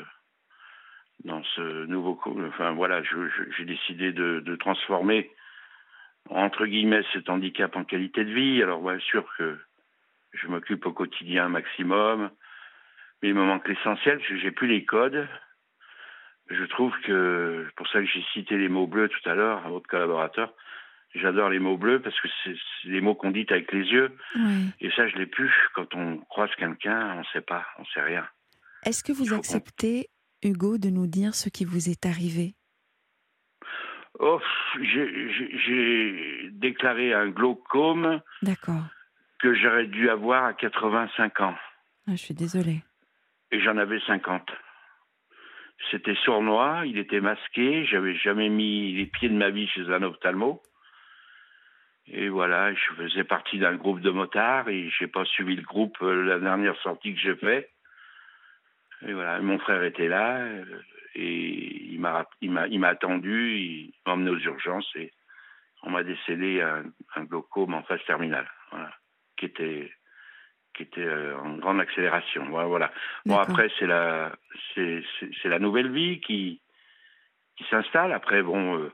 ce nouveau coup. Enfin voilà, j'ai décidé de transformer entre guillemets cet handicap en qualité de vie. Alors bien sûr que je m'occupe au quotidien un maximum, mais il me manque l'essentiel, parce que j'ai plus les codes. Je trouve que, pour ça que j'ai cité les mots bleus tout à l'heure à votre collaborateur, j'adore les mots bleus parce que c'est les mots qu'on dit avec les yeux. Oui. Et ça, je l'ai plus. Quand on croise quelqu'un, on sait pas, on sait rien. Est-ce que vous acceptez, Hugo, de nous dire ce qui vous est arrivé? Oh, j'ai déclaré un glaucome. D'accord. Que j'aurais dû avoir à 85 ans. Ah, je suis désolée. Et j'en avais 50. C'était sournois, il était masqué, j'avais jamais mis les pieds de ma vie chez un ophtalmo. Et voilà, je faisais partie d'un groupe de motards et j'ai pas suivi le groupe la dernière sortie que j'ai fait. Et voilà, mon frère était là et il m'a attendu, il m'a emmené aux urgences et on m'a décédé un glaucome en phase terminale, voilà, qui était en grande accélération. Voilà. Bon, après, c'est la nouvelle vie qui s'installe. Après, bon,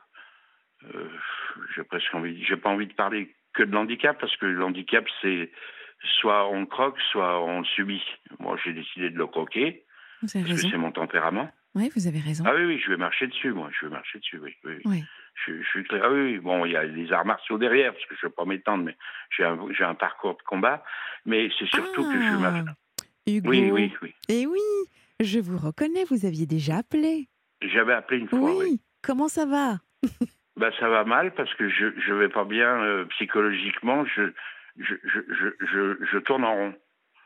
j'ai pas envie de parler que de l'handicap, parce que le handicap, c'est soit on le croque, soit on le subit. Moi, j'ai décidé de le croquer, Vous avez parce raison. que c'est mon tempérament. Oui, vous avez raison. Ah oui, je vais marcher dessus, moi. Je vais marcher dessus, oui. Oui. Je suis très... Ah oui, bon, il y a des arts martiaux derrière, parce que je ne vais pas m'étendre, mais j'ai un parcours de combat. Mais c'est surtout que je marche. Hugo. Oui. Et oui, je vous reconnais, vous aviez déjà appelé. J'avais appelé une fois, Oui. Comment ça va? Ben, ça va mal, parce que je vais pas bien psychologiquement. Je tourne en rond.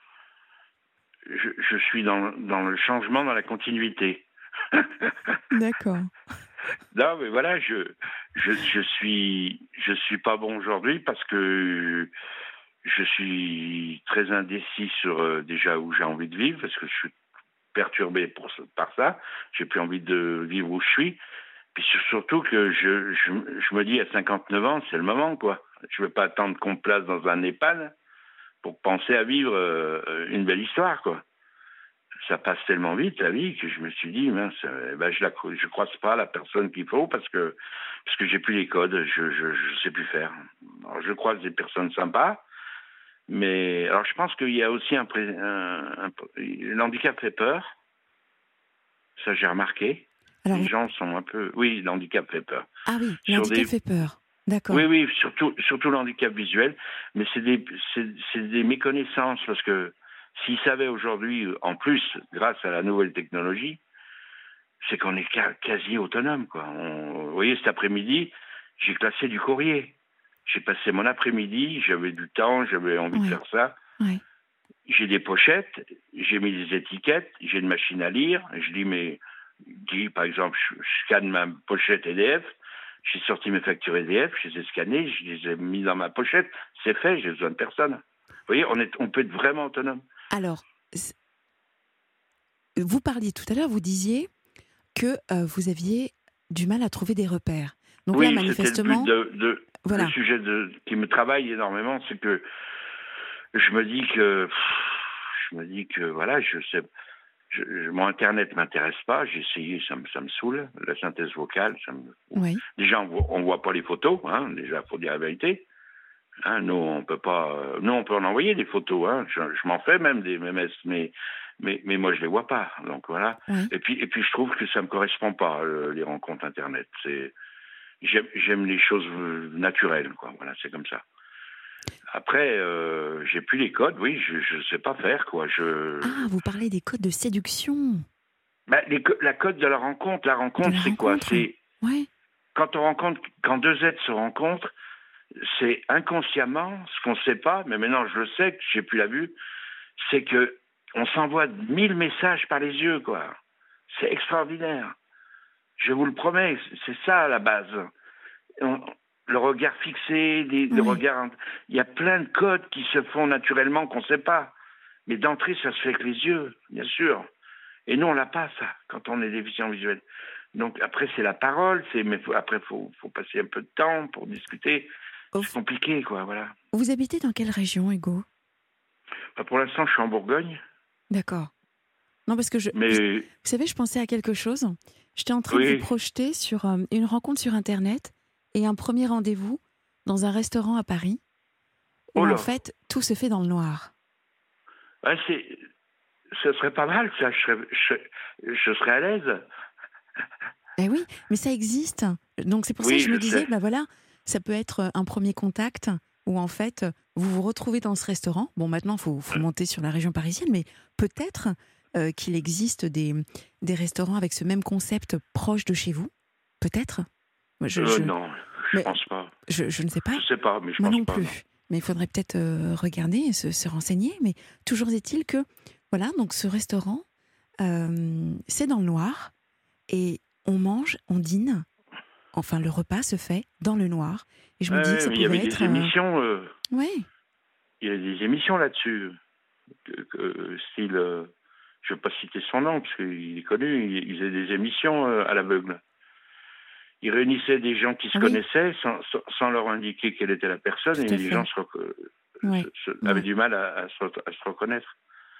Je suis dans le changement, dans la continuité. D'accord. Non, mais voilà, je suis pas bon aujourd'hui parce que je suis très indécis sur déjà où j'ai envie de vivre, parce que je suis perturbé par ça. J'ai plus envie de vivre où je suis. Puis surtout que je me dis à 59 ans, c'est le moment, quoi. Je ne vais pas attendre qu'on me place dans un EHPAD pour penser à vivre une belle histoire, quoi. Ça passe tellement vite, la vie, que je me suis dit, mince, je croise pas la personne qu'il faut parce que j'ai plus les codes, je sais plus faire. Alors, je croise des personnes sympas, mais alors je pense qu'il y a aussi l'handicap fait peur. Ça, j'ai remarqué. Alors, les gens sont un peu... Oui, l'handicap fait peur. Ah oui, l'handicap fait peur. D'accord. Oui, surtout l'handicap visuel, mais c'est des méconnaissances, parce que s'ils savaient aujourd'hui, en plus, grâce à la nouvelle technologie, c'est qu'on est quasi autonome, quoi. Vous voyez, cet après-midi, j'ai classé du courrier. J'ai passé mon après-midi, j'avais du temps, j'avais envie de faire ça. Oui. J'ai des pochettes, j'ai mis des étiquettes, j'ai une machine à lire. Je dis, par exemple, je scanne ma pochette EDF, j'ai sorti mes factures EDF, je les ai scannées, je les ai mis dans ma pochette. C'est fait, j'ai besoin de personne. Vous voyez, on peut être vraiment autonome. Alors, vous parliez tout à l'heure, vous disiez que vous aviez du mal à trouver des repères. Donc Oui, là, manifestement, c'était le but voilà. le sujet qui me travaille énormément, c'est que je me dis que voilà, je sais, mon Internet m'intéresse pas. J'ai essayé, ça me saoule. La synthèse vocale, Oui. déjà on voit pas les photos, hein. Déjà, faut dire la vérité. Hein, nous, on peut pas. Nous, on peut en envoyer des photos. Hein. Je m'en fais même des MMS, mais moi, je les vois pas. Donc voilà. Oui. Et puis, je trouve que ça me correspond pas les rencontres Internet. J'aime les choses naturelles, quoi. Voilà, c'est comme ça. Après, j'ai plus les codes. Oui, je sais pas faire, quoi. Ah, vous parlez des codes de séduction. Bah, la code de la rencontre. La rencontre, De la c'est quoi? rencontre. C'est Ouais. quand deux êtres se rencontrent, c'est inconsciemment ce qu'on ne sait pas, mais maintenant je le sais, que j'ai plus la vue, c'est que on s'envoie 1000 messages par les yeux, quoi. C'est extraordinaire. Je vous le promets, c'est ça à la base. Le regard fixé, le Oui. regard, il y a plein de codes qui se font naturellement qu'on ne sait pas. Mais d'entrée, ça se fait avec les yeux, bien sûr. Et nous, on l'a pas, ça, quand on est déficient visuel. Donc après, c'est la parole, après, faut passer un peu de temps pour discuter. C'est compliqué, quoi, voilà. Vous habitez dans quelle région, Hugo? Bah, pour l'instant, je suis en Bourgogne. D'accord. Non, parce que Mais vous savez, je pensais à quelque chose. J'étais en train de vous projeter sur une rencontre sur Internet et un premier rendez-vous dans un restaurant à Paris où, en fait, tout se fait dans le noir. Ouais, ce serait pas mal, ça. Je serais à l'aise. Eh oui, mais ça existe. Donc c'est pour ça que je me disais, bah voilà, ça peut être un premier contact où en fait vous vous retrouvez dans ce restaurant. Bon, maintenant faut monter sur la région parisienne, mais peut-être qu'il existe des restaurants avec ce même concept proche de chez vous. Peut-être. Non, je pense pas. Je ne sais pas. Je sais pas, mais je Moi pense non pas. plus. Non. Mais il faudrait peut-être regarder, se renseigner. Mais toujours est-il que voilà, donc ce restaurant, c'est dans le noir et on mange, on dîne. Enfin, le repas se fait dans le noir. Et je me dis que ça pouvait être... Il y avait des émissions... Oui. Il y a des émissions là-dessus. Style... je ne vais pas citer son nom, parce qu'il est connu. Il faisait des émissions à l'aveugle. Il réunissait des gens qui se connaissaient sans leur indiquer quelle était la personne. Et les gens avaient du mal à se reconnaître.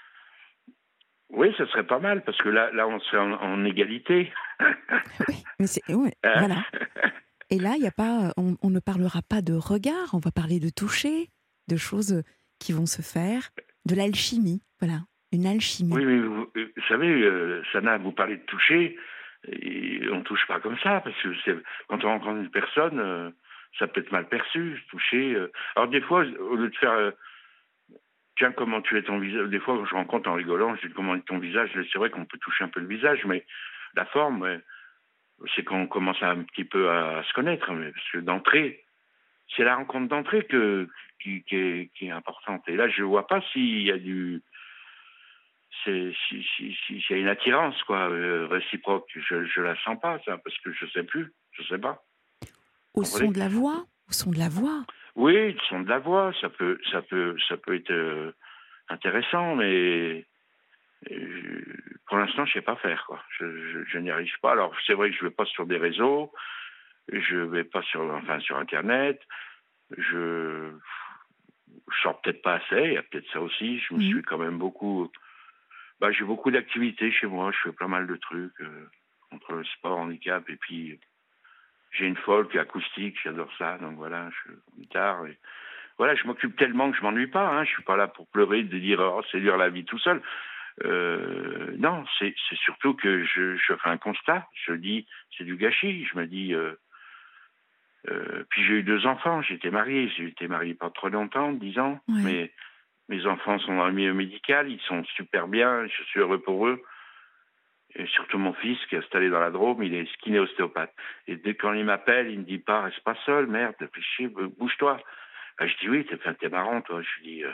Oui, ça serait pas mal, parce que là on serait en égalité. Oui, mais voilà. Et là, y a pas, on ne parlera pas de regard, on va parler de toucher, de choses qui vont se faire, de l'alchimie, voilà, une alchimie. Oui, mais vous savez, Sana, vous parlez de toucher, et on ne touche pas comme ça, parce que quand on rencontre une personne, ça peut être mal perçu, toucher. Alors des fois, au lieu de faire... tiens, comment tu es ton visage? Des fois, quand je rencontre en rigolant, je dis comment est ton visage? C'est vrai qu'on peut toucher un peu le visage, mais la forme, c'est qu'on commence un petit peu à se connaître. Mais parce que d'entrée, c'est la rencontre d'entrée qui est importante. Et là, je ne vois pas s'il y a s'il y a une attirance, quoi, réciproque. Je ne la sens pas, ça, parce que je ne sais plus. Je ne sais pas. Au son de la voix? Oui, le son de la voix, ça peut être intéressant, mais pour l'instant, je sais pas faire, quoi. Je n'y arrive pas. Alors, c'est vrai que je vais pas sur des réseaux, je vais pas sur Internet, je sors peut-être pas assez. Il y a peut-être ça aussi. Je me suis quand même beaucoup. J'ai beaucoup d'activités chez moi. Je fais pas mal de trucs contre le sport, handicap, et puis. J'ai une folk acoustique, j'adore ça, donc voilà, je fais guitare. Et voilà, je m'occupe tellement que je m'ennuie pas. Hein, je suis pas là pour pleurer, de dire c'est dur la vie tout seul. Non, c'est surtout que je fais un constat. Je dis c'est du gâchis. Je me dis. Puis j'ai eu 2 enfants. J'ai été marié pas trop longtemps, 10 ans. Ouais. Mais mes enfants sont dans le milieu médical, ils sont super bien. Je suis heureux pour eux. Et surtout mon fils qui est installé dans la Drôme, il est kiné-ostéopathe. Et dès quand il m'appelle, il me dit pas, reste pas seul, merde, réfléchis, bouge-toi. Je dis oui, t'es marrant, toi. Je dis,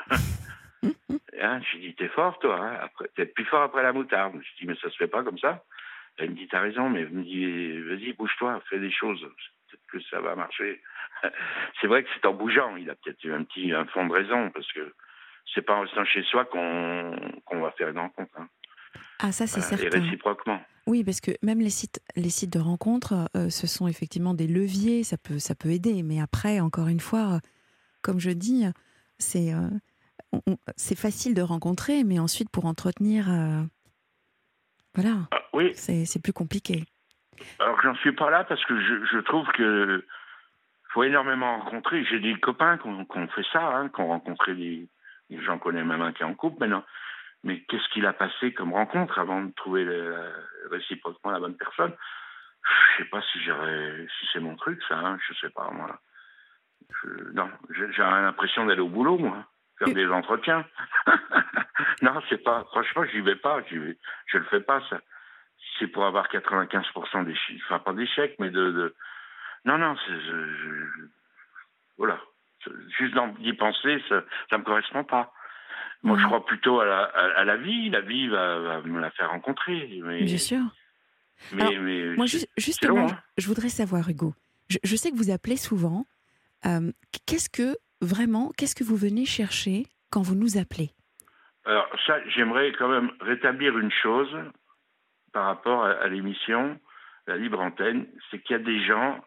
t'es fort, toi. Hein. Après, t'es plus fort après la moutarde. Je dis, mais ça se fait pas comme ça. Il me dit, t'as raison, mais il me dit, vas-y, bouge-toi, fais des choses. Peut-être que ça va marcher. C'est vrai que c'est en bougeant. Il a peut-être un fond de raison, parce que c'est pas en restant chez soi qu'on va faire une rencontre. Hein. Ah, ça, c'est Voilà, et certain. réciproquement. Oui, parce que même les sites de rencontres, ce sont effectivement des leviers, ça peut aider. Mais après, encore une fois, comme je dis, c'est c'est facile de rencontrer, mais ensuite pour entretenir, voilà, Ah, oui, c'est plus compliqué. alors j'en suis pas là parce que je trouve que faut énormément rencontrer. J'ai des copains qui ont fait ça, hein, qui ont rencontré j'en connais même un qui est en couple maintenant. Mais qu'est-ce qu'il a passé comme rencontre avant de trouver réciproquement la bonne personne? Je sais pas si c'est mon truc, ça, hein, je sais pas, moi. Non, j'ai l'impression d'aller au boulot, moi, faire Euh, des entretiens. Non, c'est pas, franchement, j'y vais pas, je le fais pas, ça. C'est pour avoir 95% d'échecs, enfin, pas d'échecs, mais non, non, voilà. Juste d'y penser, ça me correspond pas. Moi, je ouais, crois plutôt à la vie. La vie va me la faire rencontrer. bien sûr. Alors, Mais moi, c'est long, justement, hein. je voudrais savoir, Hugo, je sais que vous appelez souvent. Qu'est-ce que vous venez chercher quand vous nous appelez? Alors, ça, j'aimerais quand même rétablir une chose par rapport à l'émission, la libre antenne, c'est qu'il y a des gens,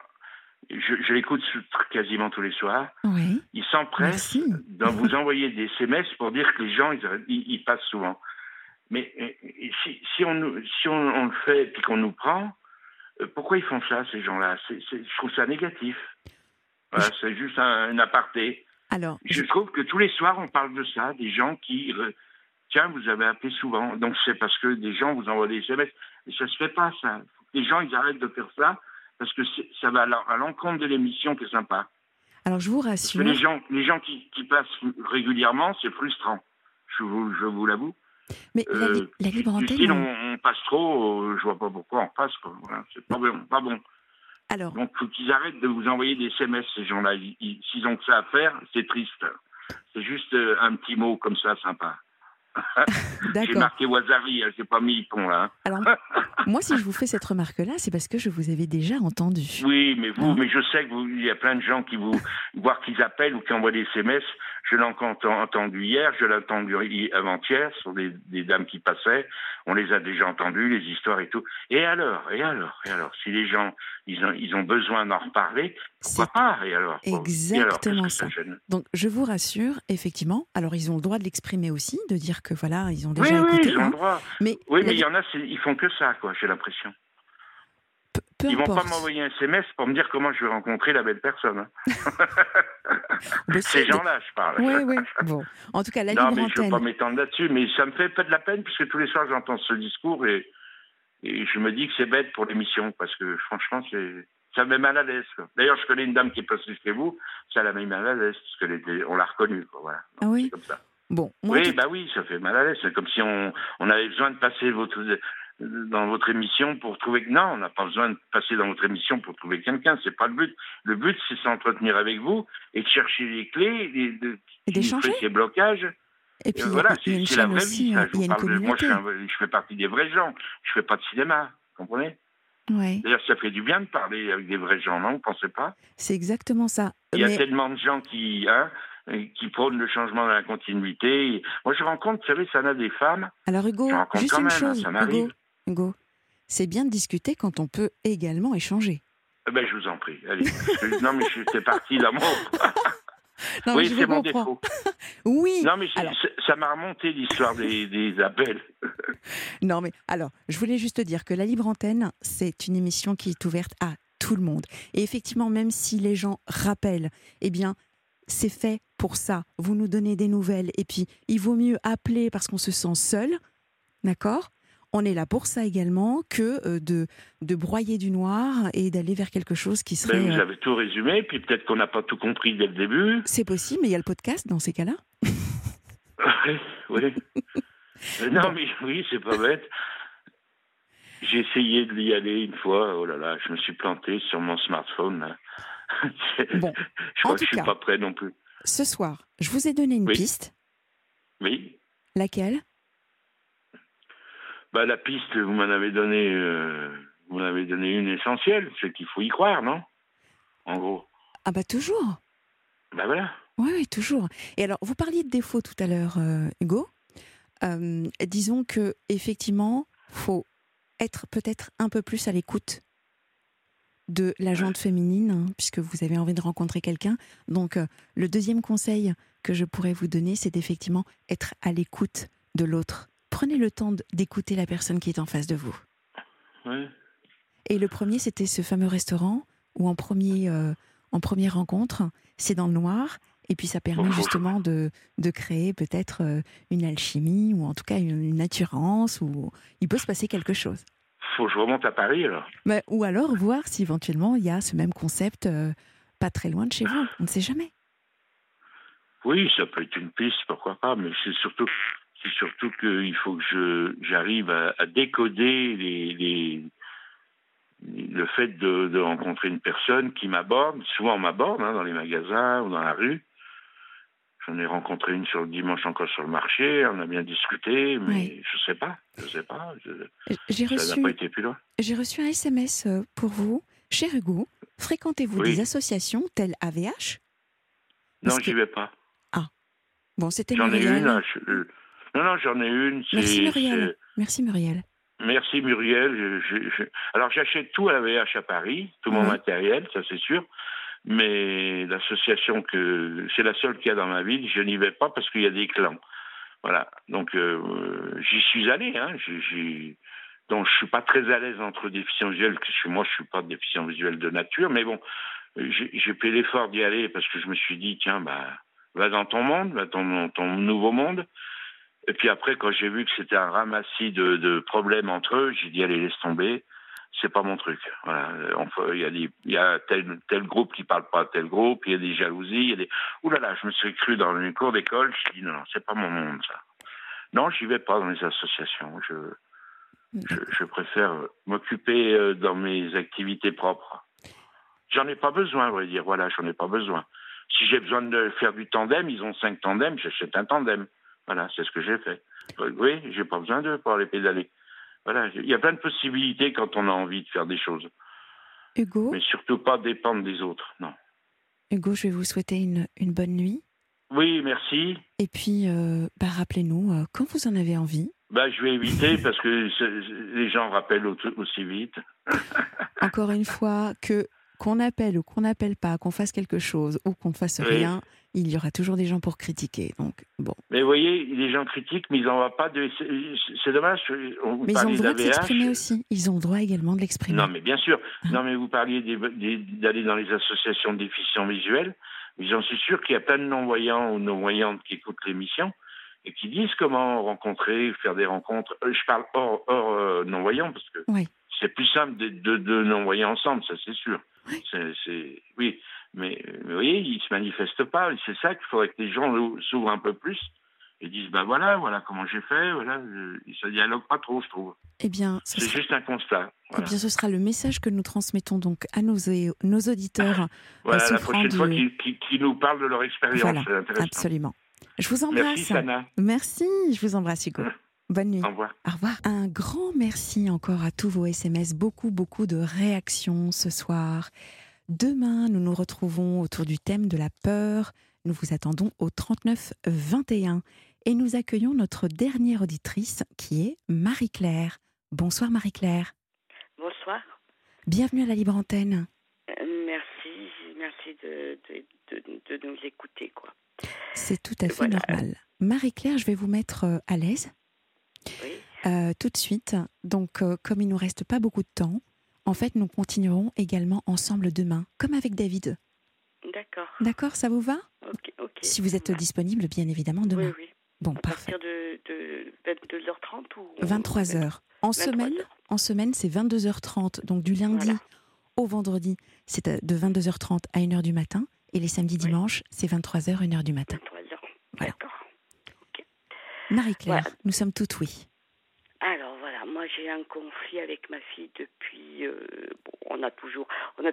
je l'écoute quasiment tous les soirs, Oui, ils s'empressent merci. de vous envoyer des SMS pour dire que les gens, ils passent souvent. Mais si on le fait et qu'on nous prend, pourquoi ils font ça, ces gens-là? Je trouve ça négatif. Voilà, Je- c'est juste un aparté. Alors, Je trouve que tous les soirs, on parle de ça, des gens qui... tiens, vous avez appelé souvent. Donc, c'est parce que des gens vous envoient des SMS. Et ça se fait pas, ça. Faut que les gens, ils arrêtent de faire ça, parce que ça va à l'encontre de l'émission qui est sympa. alors, je vous Parce que rassure, les gens qui passent régulièrement, c'est frustrant. Je vous l'avoue. mais la libre Du antenne, style, on passe trop, je vois pas pourquoi on passe, quoi. Voilà, c'est pas bon, pas bon. alors, Donc, faut qu'ils arrêtent de vous envoyer des SMS, ces gens-là. S'ils ont que ça à faire, c'est triste. C'est juste un petit mot comme ça, sympa. J'ai d'accord. marqué Wasabi, j'ai pas mis Ypon, là. Alors, moi, si je vous fais cette remarque-là, c'est parce que je vous avais déjà entendu. Oui, mais Hein? mais je sais que il y a plein de gens qui voire qu'ils appellent ou qui envoient des SMS. Je l'ai encore entendu hier, je l'ai entendu avant-hier, sur des dames qui passaient. On les a déjà entendues, les histoires et tout. Et alors, si les gens, ils ont besoin d'en reparler, pourquoi C'est pas? Et alors, exactement qu'est-ce que ça ça. gêne? Donc, je vous rassure, effectivement. Alors, ils ont le droit de l'exprimer aussi, de dire que voilà, ils ont Oui, déjà oui, écouté. ils ont Hein. le droit. Mais Oui, mais il y en a, ils font que ça, quoi, j'ai l'impression. peu Ils vont pas importe. m'envoyer un SMS pour me dire comment je vais rencontrer la belle personne. Hein. Bah, Ces si, gens-là, je parle. oui, oui. Bon, en tout cas, la Non, libre mais je ne veux pas antenne. m'étendre là-dessus, mais ça me fait pas de la peine, puisque tous les soirs, j'entends ce discours et je me dis que c'est bête pour l'émission, parce que franchement, ça me met mal à l'aise, quoi. D'ailleurs, je connais une dame qui est passée chez vous, ça la met mal à l'aise, parce on l'a reconnue, quoi, voilà. Ah Donc, oui. c'est comme ça. Bon, moi, Oui, bah oui, ça fait mal à l'aise. C'est comme si on avait besoin de passer dans votre émission pour trouver... Non, on n'a pas besoin de passer dans votre émission pour trouver quelqu'un, c'est pas le but. Le but, c'est de s'entretenir avec vous et de chercher les clés, et qui nous d'échanger. fait ces blocages. Et puis, Voilà, il y a une c'est la chaîne vraie aussi, vie, ça. Je il y vous a une parle moi, communauté. je fais partie des vrais gens. Je fais pas de cinéma, vous comprenez? Ouais, D'ailleurs, ça fait du bien de parler avec des vrais gens, non? Vous pensez pas? c'est exactement ça. Il y a Mais tellement de gens qui prônent le changement dans la continuité. Moi, je rencontre, vous savez, ça n'a des femmes. alors, Hugo, Je rencontre juste quand une même, hein, chose, ça m'arrive. Hugo, c'est bien de discuter quand on peut également échanger. Ben, je vous en prie, allez. Non, mais c'est parti, l'amour. Non, mais Oui, je c'est vous mon comprends. défaut. Oui. Non, mais Alors, ça m'a remonté l'histoire des appels. non, mais alors, je voulais juste dire que la Libre Antenne, c'est une émission qui est ouverte à tout le monde. Et effectivement, même si les gens rappellent, eh bien, c'est fait pour ça. Vous nous donnez des nouvelles. Et puis, il vaut mieux appeler parce qu'on se sent seul, d'accord ? On est là pour ça également que de broyer du noir et d'aller vers quelque chose qui serait... Ben, vous avez tout résumé, puis peut-être qu'on n'a pas tout compris dès le début. C'est possible, mais il y a le podcast dans ces cas-là. Oui. Non, Bon. mais oui, c'est pas bête. J'ai essayé de y aller une fois. Oh là là, je me suis planté sur mon smartphone. Là. Bon, Je crois en que tout je suis cas, pas prêt non plus. ce soir, je vous ai donné une Oui. piste. Oui. Laquelle ? Bah, la piste, vous m'en avez donné, vous m'en avez donné une essentielle, c'est qu'il faut y croire, non? En gros. Ah bah toujours. Bah voilà. Oui, oui, toujours. Et alors, vous parliez de défauts tout à l'heure, Hugo. Disons que effectivement, faut être peut-être un peu plus à l'écoute de la jante féminine, hein, puisque vous avez envie de rencontrer quelqu'un. Donc, le deuxième conseil que je pourrais vous donner, c'est d'effectivement être à l'écoute de l'autre. Prenez le temps d'écouter la personne qui est en face de vous. Ouais. Et le premier, c'était ce fameux restaurant où en première rencontre, c'est dans le noir. Et puis ça permet justement de créer peut-être une alchimie ou en tout cas une attirance où il peut se passer quelque chose. Faut que je remonte à Paris alors. Ou alors voir si éventuellement il y a ce même concept pas très loin de chez vous. On ne sait jamais. Oui, ça peut être une piste, pourquoi pas, mais c'est surtout qu'il faut que j'arrive à décoder le fait de rencontrer une personne qui m'aborde. Souvent on m'aborde dans les magasins ou dans la rue. J'en ai rencontré une sur le dimanche encore sur le marché, on a bien discuté, mais Oui. je sais pas. Ça J'ai n'a pas été plus loin. reçu un SMS pour vous. Cher Hugo, fréquentez-vous des associations telles AVH ? Non, j'y vais pas. Ah, bon, c'était J'en ai Muriel. une. Non, j'en ai une. Merci Muriel. Merci Muriel. Merci Muriel. Alors j'achète tout à l'AVH à Paris, tout mon matériel, ça c'est sûr. Mais l'association c'est la seule qu'il y a dans ma ville, je n'y vais pas parce qu'il y a des clans. Voilà. Donc j'y suis allé. Donc je suis pas très à l'aise entre déficients visuels, parce que moi je suis pas déficient visuel de nature, mais bon, j'ai fait l'effort d'y aller parce que je me suis dit tiens va dans ton monde, va dans ton nouveau monde. Et puis après quand j'ai vu que c'était un ramassis de problèmes entre eux, j'ai dit allez laisse tomber. C'est pas mon truc. Voilà. Il y a tel groupe qui parle pas à tel groupe, il y a des jalousies, Ouh là là, je me suis cru dans une cours d'école, je dis non, c'est pas mon monde ça. Non, j'y vais pas dans les associations. Je préfère m'occuper dans mes activités propres. J'en ai pas besoin, à vrai dire. Voilà, j'en ai pas besoin. Si j'ai besoin de faire du tandem, ils ont 5 tandems, j'achète un tandem. Voilà, c'est ce que j'ai fait. Oui, j'ai pas besoin d'eux pour aller pédaler. Voilà, il y a plein de possibilités quand on a envie de faire des choses. Hugo ? Mais surtout pas dépendre des autres, non. Hugo, je vais vous souhaiter une bonne nuit. Oui, merci. Et puis, rappelez-nous, quand vous en avez envie. Je vais éviter parce que les gens rappellent aussi vite. Encore une fois, qu'on appelle ou qu'on n'appelle pas, qu'on fasse quelque chose ou qu'on ne fasse rien, il y aura toujours des gens pour critiquer. Donc, bon. Mais vous voyez, les gens critiquent, mais ils n'en voient pas de... C'est dommage. Mais ils ont le droit de s'exprimer aussi. Ils ont le droit également de l'exprimer. Non, mais bien sûr. Non, mais vous parliez d'aller dans les associations de déficients visuels. Mais j'en suis sûr qu'il y a plein de non-voyants ou non-voyantes qui écoutent l'émission et qui disent comment rencontrer, faire des rencontres. Je parle hors non-voyants parce que c'est plus simple de non-voyants ensemble, ça c'est sûr. Oui. Mais vous voyez, ils ne se manifestent pas. C'est ça qu'il faudrait que les gens s'ouvrent un peu plus et disent voilà comment j'ai fait. Voilà, ça dialogue pas trop, je trouve. Eh bien, c'est juste un constat. Voilà. Eh bien, ce sera le message que nous transmettons donc à nos auditeurs. Voilà, la prochaine fois qu'ils nous parlent de leur expérience. Voilà, c'est intéressant. Absolument. Je vous embrasse. Merci, Sana. Merci, je vous embrasse, Hugo. Bonne nuit. Au revoir. Au revoir. Un grand merci encore à tous vos SMS. Beaucoup de réactions ce soir. Demain, nous nous retrouvons autour du thème de la peur. Nous vous attendons au 39 21 et nous accueillons notre dernière auditrice qui est Marie-Claire. Bonsoir Marie-Claire. Bonsoir. Bienvenue à la Libre Antenne. Merci de nous écouter, quoi. C'est tout à fait normal. Marie-Claire, je vais vous mettre à l'aise. Oui. Tout de suite. Donc, comme il ne nous reste pas beaucoup de temps, en fait, nous continuerons également ensemble demain, comme avec David. D'accord. D'accord, ça vous va ? Ok. Si vous êtes disponible, bien évidemment, demain. Oui. Bon, à parfait. partir de 22h30 ou 23h. En semaine, c'est 22h30. Donc, du lundi au vendredi, c'est de 22h30 à 1h du matin. Et les samedis, dimanches, c'est 23h, 1h du matin. 23h. Voilà. D'accord. Ok. Marie-Claire, nous sommes toutes oui. Alors voilà, moi j'ai un conflit avec ma fille depuis. On a toujours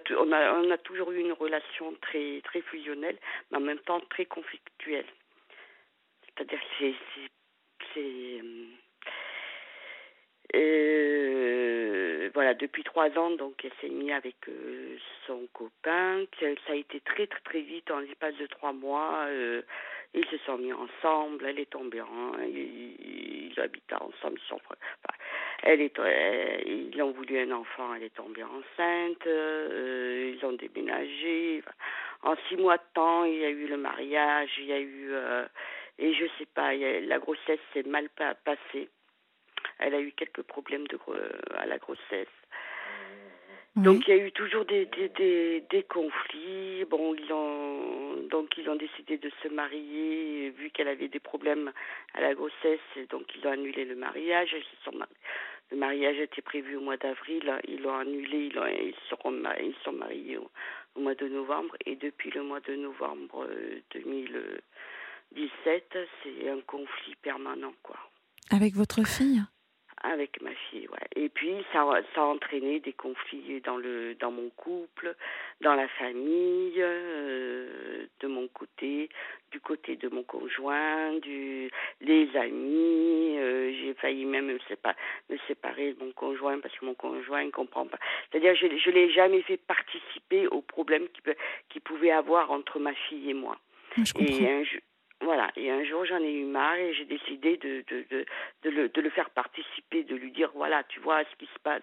eu une relation très très fusionnelle, mais en même temps très conflictuelle. C'est-à-dire voilà, depuis 3 ans, donc elle s'est mise avec son copain. Ça a été très très très vite. En l'espace de 3 mois, ils se sont mis ensemble. Elle est tombée ils habitent ensemble, ils ont voulu un enfant, elle est tombée enceinte, ils ont déménagé. En 6 mois de temps, il y a eu le mariage, il y a eu... et je sais pas, la grossesse s'est mal passée. Elle a eu quelques problèmes à la grossesse. Oui. Donc il y a eu toujours des conflits. Bon, ils ont décidé de se marier vu qu'elle avait des problèmes à la grossesse. Donc ils ont annulé le mariage. Le mariage était prévu au mois d'avril. Ils l'ont annulé. Ils sont mariés au mois de novembre. Et depuis le mois de novembre 2017, c'est un conflit permanent, quoi. Avec votre fille? Avec ma fille, ouais. Et puis ça a entraîné des conflits dans mon couple, dans la famille, de mon côté, du côté de mon conjoint, les amis. J'ai failli même me séparer de mon conjoint parce que mon conjoint ne comprend pas. C'est-à-dire je l'ai jamais fait participer aux problèmes qu'il pouvait avoir entre ma fille et moi. Je comprends. Et un jour, j'en ai eu marre et j'ai décidé de le faire participer, de lui dire, voilà, tu vois ce qui se passe,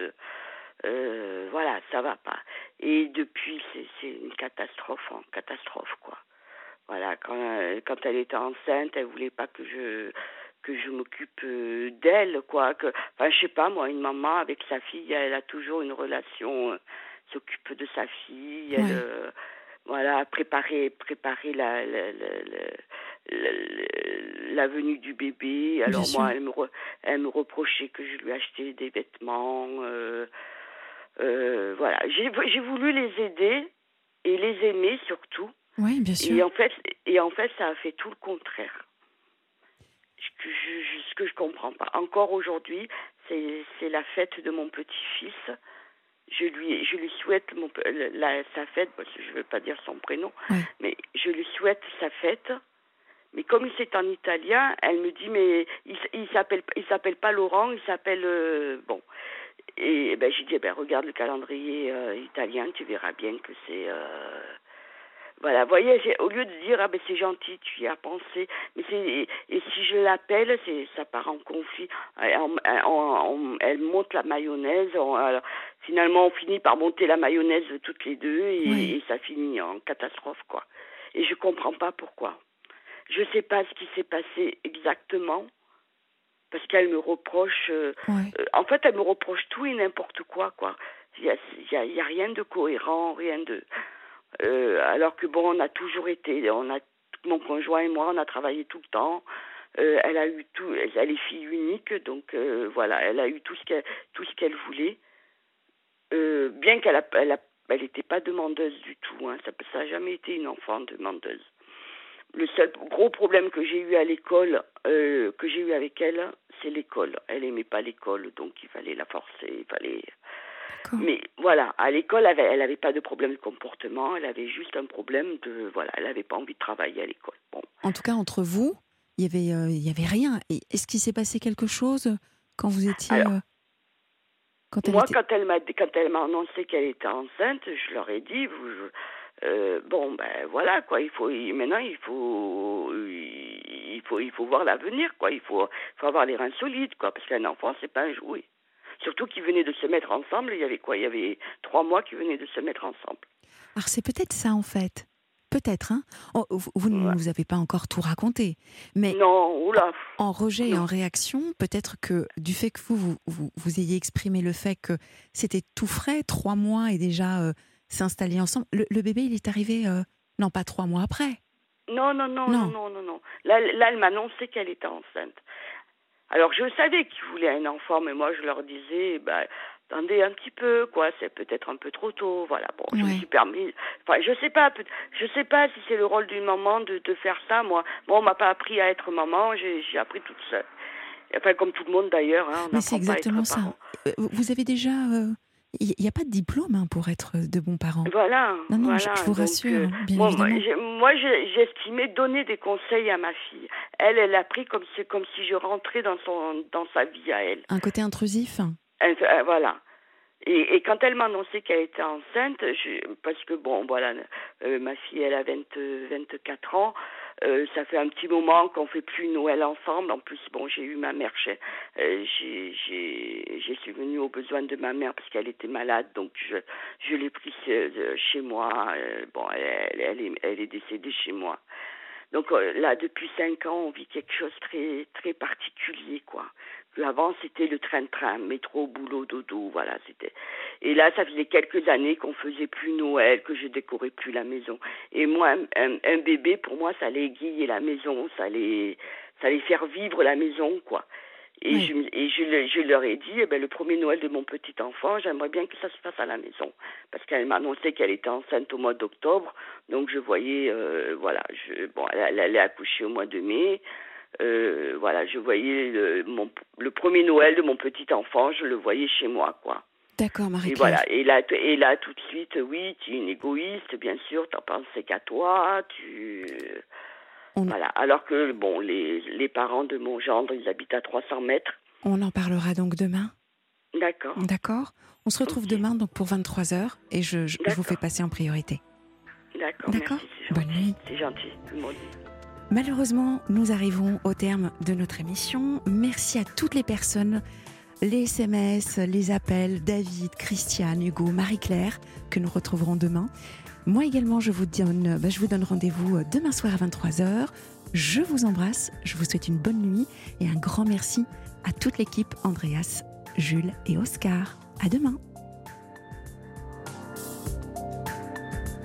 voilà, ça va pas. Et depuis, c'est une catastrophe, quoi. Voilà, quand elle était enceinte, elle voulait pas que je m'occupe d'elle, quoi. Enfin, je sais pas, moi, une maman avec sa fille, elle a toujours une relation, s'occupe de sa fille, elle... Ouais. Voilà, préparer la venue du bébé. Alors Bien moi, sûr. elle me reprochait que je lui achetais des vêtements. Voilà, j'ai voulu les aider et les aimer surtout. Oui, bien sûr. Et en fait, ça a fait tout le contraire. Ce que je comprends pas. Encore aujourd'hui, c'est la fête de mon petit-fils. Je lui souhaite sa fête, parce que je ne veux pas dire son prénom, Ouais. mais je lui souhaite sa fête. Mais comme c'est en italien, elle me dit, mais il s'appelle pas Laurent, il s'appelle bon. Et ben j'ai dit, regarde le calendrier italien, tu verras bien que c'est voilà, vous voyez, au lieu de dire c'est gentil, tu y as pensé, mais et si je l'appelle, ça part en conflit. Elle monte la mayonnaise, alors, finalement on finit par monter la mayonnaise toutes les deux et ça finit en catastrophe, quoi. Et je comprends pas pourquoi. Je sais pas ce qui s'est passé exactement parce qu'elle me reproche. En fait, elle me reproche tout et n'importe quoi, quoi. Il y a rien de cohérent, rien de. Alors que bon, mon conjoint et moi, on a travaillé tout le temps. Elle a eu tout, elle est fille unique, donc voilà, elle a eu tout ce qu'elle voulait. Bien qu'elle était pas demandeuse du tout, hein, ça a jamais été une enfant demandeuse. Le seul gros problème que j'ai eu à l'école, que j'ai eu avec elle, c'est l'école. Elle aimait pas l'école, donc il fallait la forcer, D'accord. Mais voilà, à l'école, elle avait pas de problème de comportement, elle avait juste un problème elle avait pas envie de travailler à l'école. Bon. En tout cas, entre vous, il y avait rien. Et est-ce qu'il s'est passé quelque chose quand vous étiez... Alors, quand elle moi, était... quand elle m'a annoncé qu'elle était enceinte, je leur ai dit, voilà, quoi, maintenant, il faut voir l'avenir, quoi, il faut avoir les reins solides, quoi, parce qu'un enfant, c'est pas un jouet. Surtout qu'ils venaient de se mettre ensemble, il y avait 3 mois qu'ils venaient de se mettre ensemble. Alors c'est peut-être ça en fait. Peut-être, hein. Vous ne Ouais. nous avez pas encore tout raconté. Mais non, oula. En rejet et Non. en réaction, peut-être que du fait que vous ayez exprimé le fait que c'était tout frais, 3 mois et déjà s'installer ensemble. Le bébé, il est arrivé, non pas 3 mois après. Non. Là, elle m'a annoncé qu'elle était enceinte. Alors, je savais qu'ils voulaient un enfant, mais moi, je leur disais, attendez un petit peu, quoi, c'est peut-être un peu trop tôt, voilà. Bon, je me suis permis, enfin, je sais pas si c'est le rôle d'une maman de faire ça, moi. Bon, on m'a pas appris à être maman, j'ai appris toute seule. Enfin, comme tout le monde d'ailleurs, hein, on Mais c'est n'apprend pas à être exactement ça. parent. Vous avez déjà... Il n'y a pas de diplôme pour être de bons parents. Voilà. Non, voilà. je vous rassure, bien évidemment. Moi, j'estimais donner des conseils à ma fille. Elle a pris comme si je rentrais dans sa vie à elle. Un côté intrusif. Voilà. Et quand elle m'a annoncé qu'elle était enceinte, parce que bon, voilà, ma fille, elle a 24 ans, Ça fait un petit moment qu'on fait plus Noël ensemble. En plus, bon, j'ai eu ma mère j'ai subvenu aux besoins de ma mère parce qu'elle était malade, donc je l'ai prise chez moi. Bon, elle est décédée chez moi. Donc là, depuis 5 ans, on vit quelque chose de très très particulier, quoi. Avant, c'était le train-train, métro, boulot, dodo, voilà, c'était. Et là, ça faisait quelques années qu'on faisait plus Noël, que je décorais plus la maison. Et moi, un bébé, pour moi, ça allait égayer la maison, ça allait faire vivre la maison, quoi. Et Oui. je leur ai dit, le premier Noël de mon petit enfant, j'aimerais bien que ça se fasse à la maison. Parce qu'elle m'a annoncé qu'elle était enceinte au mois d'octobre. Donc, je voyais, elle est accouchée au mois de mai. Je voyais le premier Noël de mon petit enfant, je le voyais chez moi, quoi. D'accord, Et Marie-Claire. voilà, et là tout de suite, oui, tu es une égoïste, bien sûr, t'en pensais qu'à toi, voilà. Alors que, bon, les parents de mon gendre, ils habitent à 300 mètres. On en parlera donc demain. D'accord. D'accord. On se retrouve demain donc pour 23h et je vous fais passer en priorité. D'accord. D'accord. Merci, Bonne nuit. c'est gentil. Malheureusement, nous arrivons au terme de notre émission. Merci à toutes les personnes, les SMS, les appels, David, Christiane, Hugo, Marie-Claire, que nous retrouverons demain. Moi également, je vous donne rendez-vous demain soir à 23h. Je vous embrasse, je vous souhaite une bonne nuit et un grand merci à toute l'équipe, Andreas, Jules et Oscar. À demain.